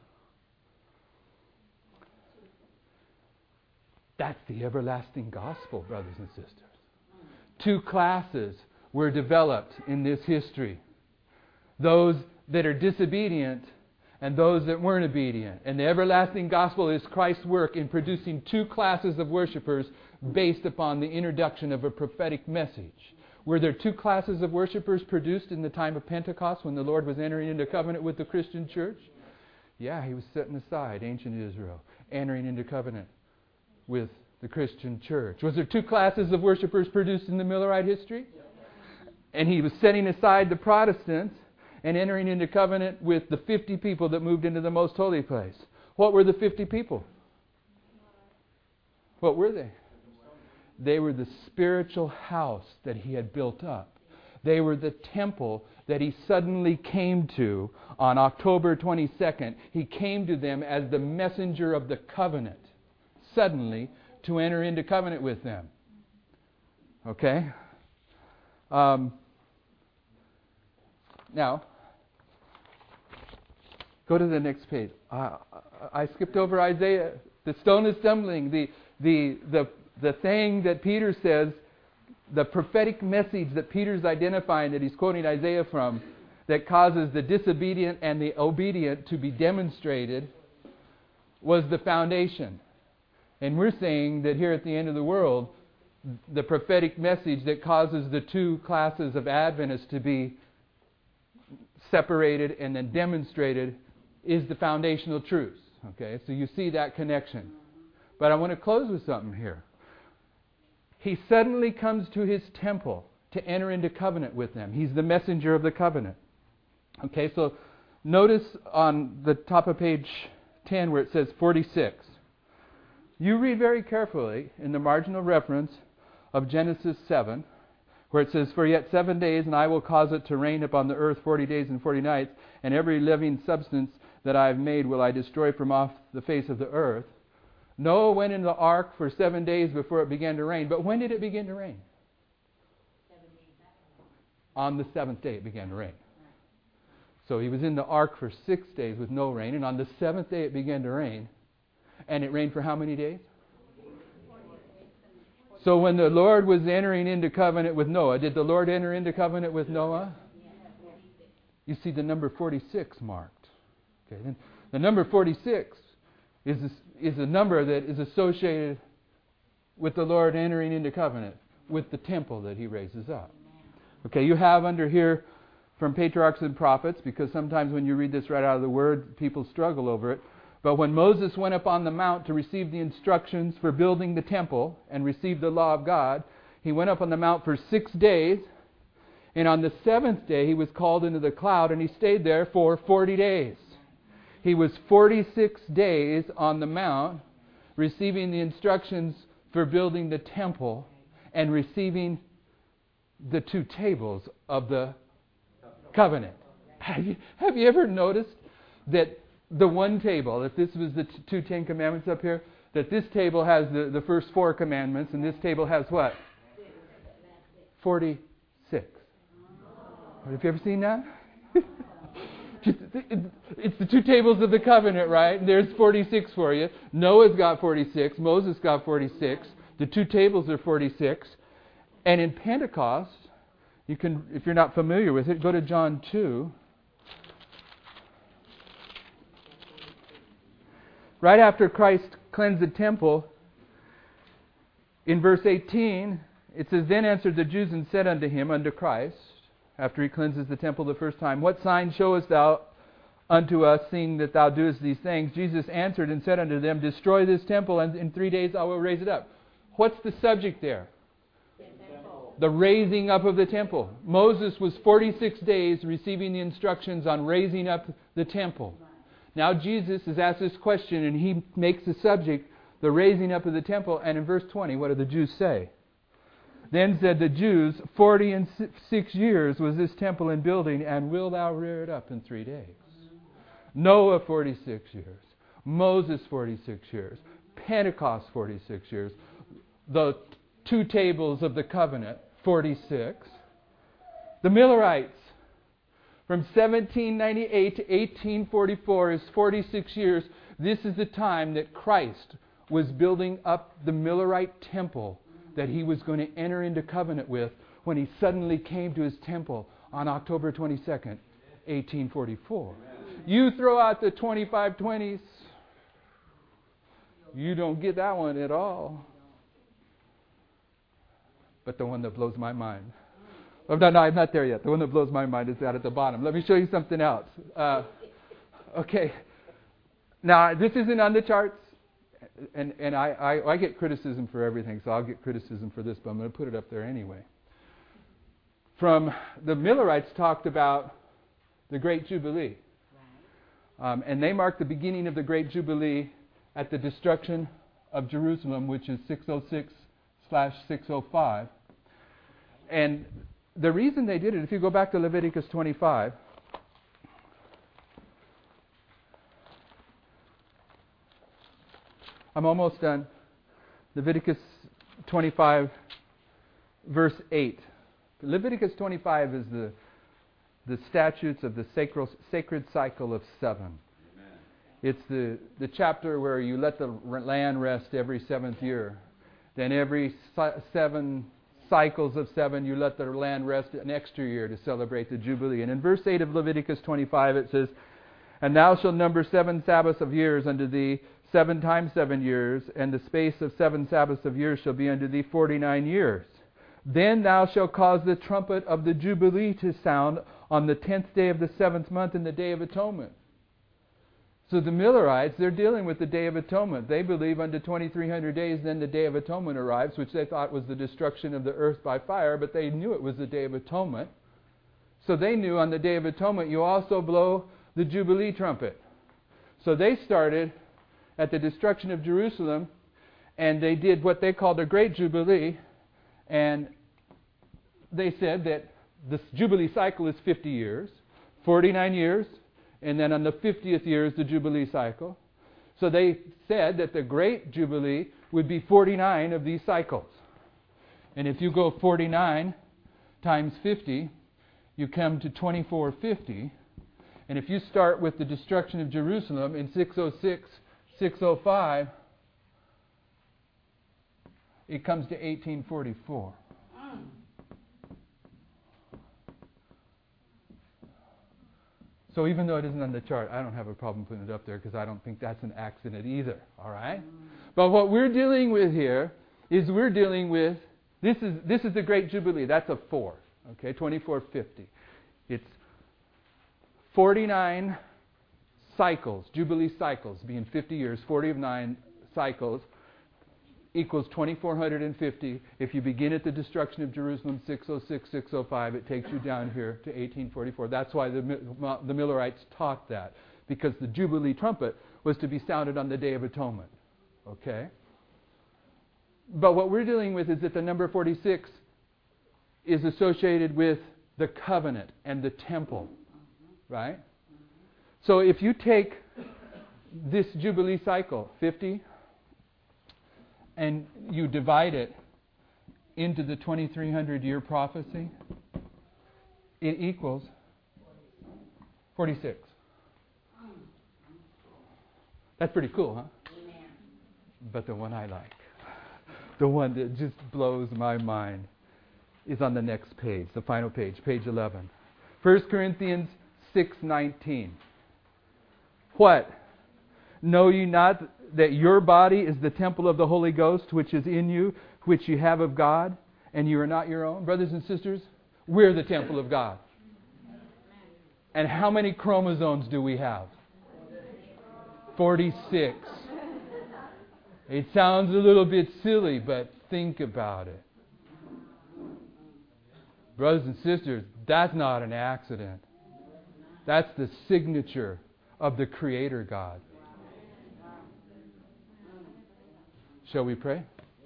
That's the everlasting gospel, brothers and sisters. Two classes were developed in this history. Those that are disobedient and those that weren't obedient. And the everlasting gospel is Christ's work in producing two classes of worshipers based upon the introduction of a prophetic message. Were there two classes of worshipers produced in the time of Pentecost when the Lord was entering into covenant with the Christian church? Yeah, he was setting aside ancient Israel, entering into covenant with the Christian church. Was there two classes of worshipers produced in the Millerite history? And he was setting aside the Protestants and entering into covenant with the 50 people that moved into the most holy place. What were the 50 people? What were they? They were the spiritual house that he had built up. They were the temple that he suddenly came to on October 22nd. He came to them as the messenger of the covenant, suddenly, to enter into covenant with them. Okay? Now, go to the next page. I skipped over Isaiah. The stone is stumbling. The thing that Peter says, the prophetic message that Peter's identifying, that he's quoting Isaiah from, that causes the disobedient and the obedient to be demonstrated, was the foundation. And we're saying that here at the end of the world, the prophetic message that causes the two classes of Adventists to be separated and then demonstrated is the foundational truths. Okay, so you see that connection. But I want to close with something here. He suddenly comes to his temple to enter into covenant with them. He's the messenger of the covenant. Okay, so notice on the top of page 10 where it says 46. You read very carefully in the marginal reference of Genesis 7, where it says, For yet 7 days, and I will cause it to rain upon the earth 40 days and 40 nights, and every living substance that I have made will I destroy from off the face of the earth. Noah went in the ark for 7 days before it began to rain. But when did it begin to rain? 7 days after. On the seventh day it began to rain. So he was in the ark for 6 days with no rain, and on the seventh day it began to rain. And it rained for how many days? So when the Lord was entering into covenant with Noah, did the Lord enter into covenant with Noah? You see the number 46 marked. Okay, then the number 46 is a number that is associated with the Lord entering into covenant with the temple that he raises up. Okay, you have under here from Patriarchs and Prophets, because sometimes when you read this right out of the Word, people struggle over it. But when Moses went up on the mount to receive the instructions for building the temple and receive the law of God, he went up on the mount for 6 days, and on the seventh day he was called into the cloud, and he stayed there for 40 days. He was 46 days on the mount, receiving the instructions for building the temple and receiving the two tables of the covenant. Have you ever noticed that the one table, if this was the two Ten Commandments up here, that this table has the first 4 commandments, and this table has what? 46. Have you ever seen that? It's the two tables of the covenant, right? There's 46 for you. Noah's got 46. Moses got 46. The two tables are 46. And in Pentecost, You can, if you're not familiar with it, go to John 2. Right after Christ cleansed the temple, in verse 18, it says, Then answered the Jews and said unto him, unto Christ, after he cleanses the temple the first time, What sign showest thou unto us, seeing that thou doest these things? Jesus answered and said unto them, Destroy this temple, and in 3 days I will raise it up. What's the subject there? The raising up of the temple. Moses was 46 days receiving the instructions on raising up the temple. Now Jesus is asked this question, and he makes the subject the raising up of the temple. And in verse 20, what do the Jews say? Then said the Jews, 46 years was this temple in building, and wilt thou rear it up in 3 days? Noah 46 years. Moses 46 years. Pentecost 46 years. The 2 tables of the covenant 46. The Millerites from 1798 to 1844 is 46 years. This is the time that Christ was building up the Millerite temple that he was going to enter into covenant with when he suddenly came to his temple on October 22nd, 1844. You throw out the 2520s, you don't get that one at all. But the one that blows my mind. Oh, no, I'm not there yet. The one that blows my mind is that at the bottom. Let me show you something else. Okay. Now, this isn't on the charts, and I get criticism for everything, so I'll get criticism for this, but I'm going to put it up there anyway. From the Millerites talked about the Great Jubilee. And they marked the beginning of the Great Jubilee at the destruction of Jerusalem, which is 606/605. And the reason they did it, if you go back to Leviticus 25, I'm almost done. Leviticus 25, verse 8. Leviticus 25 is the statutes of the sacred cycle of 7. Amen. It's the chapter where you let the land rest every 7th year. Then every 7 cycles of 7, you let the land rest an extra year to celebrate the Jubilee. And in verse 8 of Leviticus 25 it says, And thou shalt number 7 Sabbaths of years unto thee, 7 times 7 years, and the space of 7 Sabbaths of years shall be unto thee 49 years. Then thou shalt cause the trumpet of the Jubilee to sound on the 10th day of the 7th month in the Day of Atonement. So the Millerites, they're dealing with the Day of Atonement. They believe unto 2,300 days, then the Day of Atonement arrives, which they thought was the destruction of the earth by fire, but they knew it was the Day of Atonement. So they knew on the Day of Atonement you also blow the Jubilee trumpet. So they started at the destruction of Jerusalem, and they did what they called a Great Jubilee, and they said that this Jubilee cycle is 50 years, 49 years, and then on the 50th year is the Jubilee cycle. So they said that the Great Jubilee would be 49 of these cycles. And if you go 49 times 50, you come to 2450. And if you start with the destruction of Jerusalem in 606, 605, it comes to 1844. So even though it isn't on the chart, I don't have a problem putting it up there because I don't think that's an accident either. All right? But what we're dealing with here is this is the Great Jubilee. That's a 4. Okay, 2450. It's 49 cycles, Jubilee cycles, being 50 years, 40 of 9 cycles equals 2450. If you begin at the destruction of Jerusalem, 606, 605, it takes you down here to 1844. That's why the Millerites taught that, because the Jubilee trumpet was to be sounded on the Day of Atonement. Okay? But what we're dealing with is that the number 46 is associated with the covenant and the temple. Right? So if you take this Jubilee cycle, 50, and you divide it into the 2300-year prophecy, it equals 46. That's pretty cool, huh? Amen. But the one I like, the one that just blows my mind, is on the next page, the final page, page 11. 1 Corinthians 6:19. What? Know ye not that your body is the temple of the Holy Ghost, which is in you, which you have of God, and you are not your own? Brothers and sisters, we're the temple of God. And how many chromosomes do we have? 46. It sounds a little bit silly, but think about it. Brothers and sisters, that's not an accident. That's the signature of the Creator God. Shall we pray?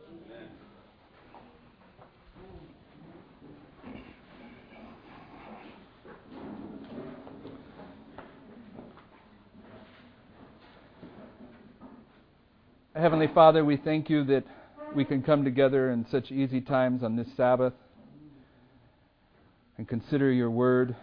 Heavenly Father, we thank you that we can come together in such easy times on this Sabbath and consider your word.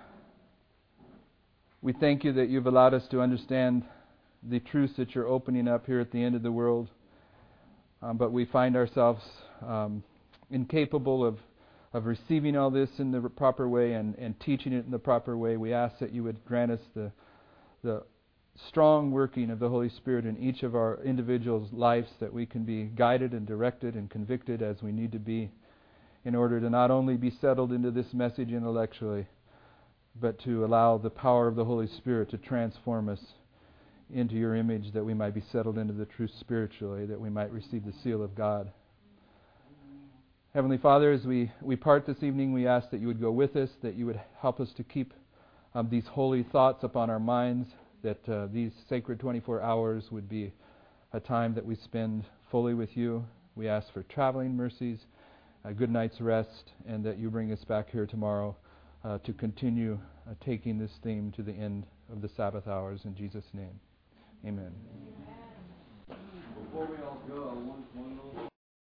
We thank you that you've allowed us to understand the truths that you're opening up here at the end of the world. But we find ourselves incapable of receiving all this in the proper way and teaching it in the proper way. We ask that you would grant us the strong working of the Holy Spirit in each of our individuals' lives, that we can be guided and directed and convicted as we need to be, in order to not only be settled into this message intellectually, but to allow the power of the Holy Spirit to transform us into your image, that we might be settled into the truth spiritually, that we might receive the seal of God. Heavenly Father, as we part this evening, we ask that you would go with us, that you would help us to keep these holy thoughts upon our minds, that these sacred 24 hours would be a time that we spend fully with you. We ask for traveling mercies, a good night's rest, and that you bring us back here tomorrow to continue taking this theme to the end of the Sabbath hours. In Jesus' name, amen. Before we all go, one little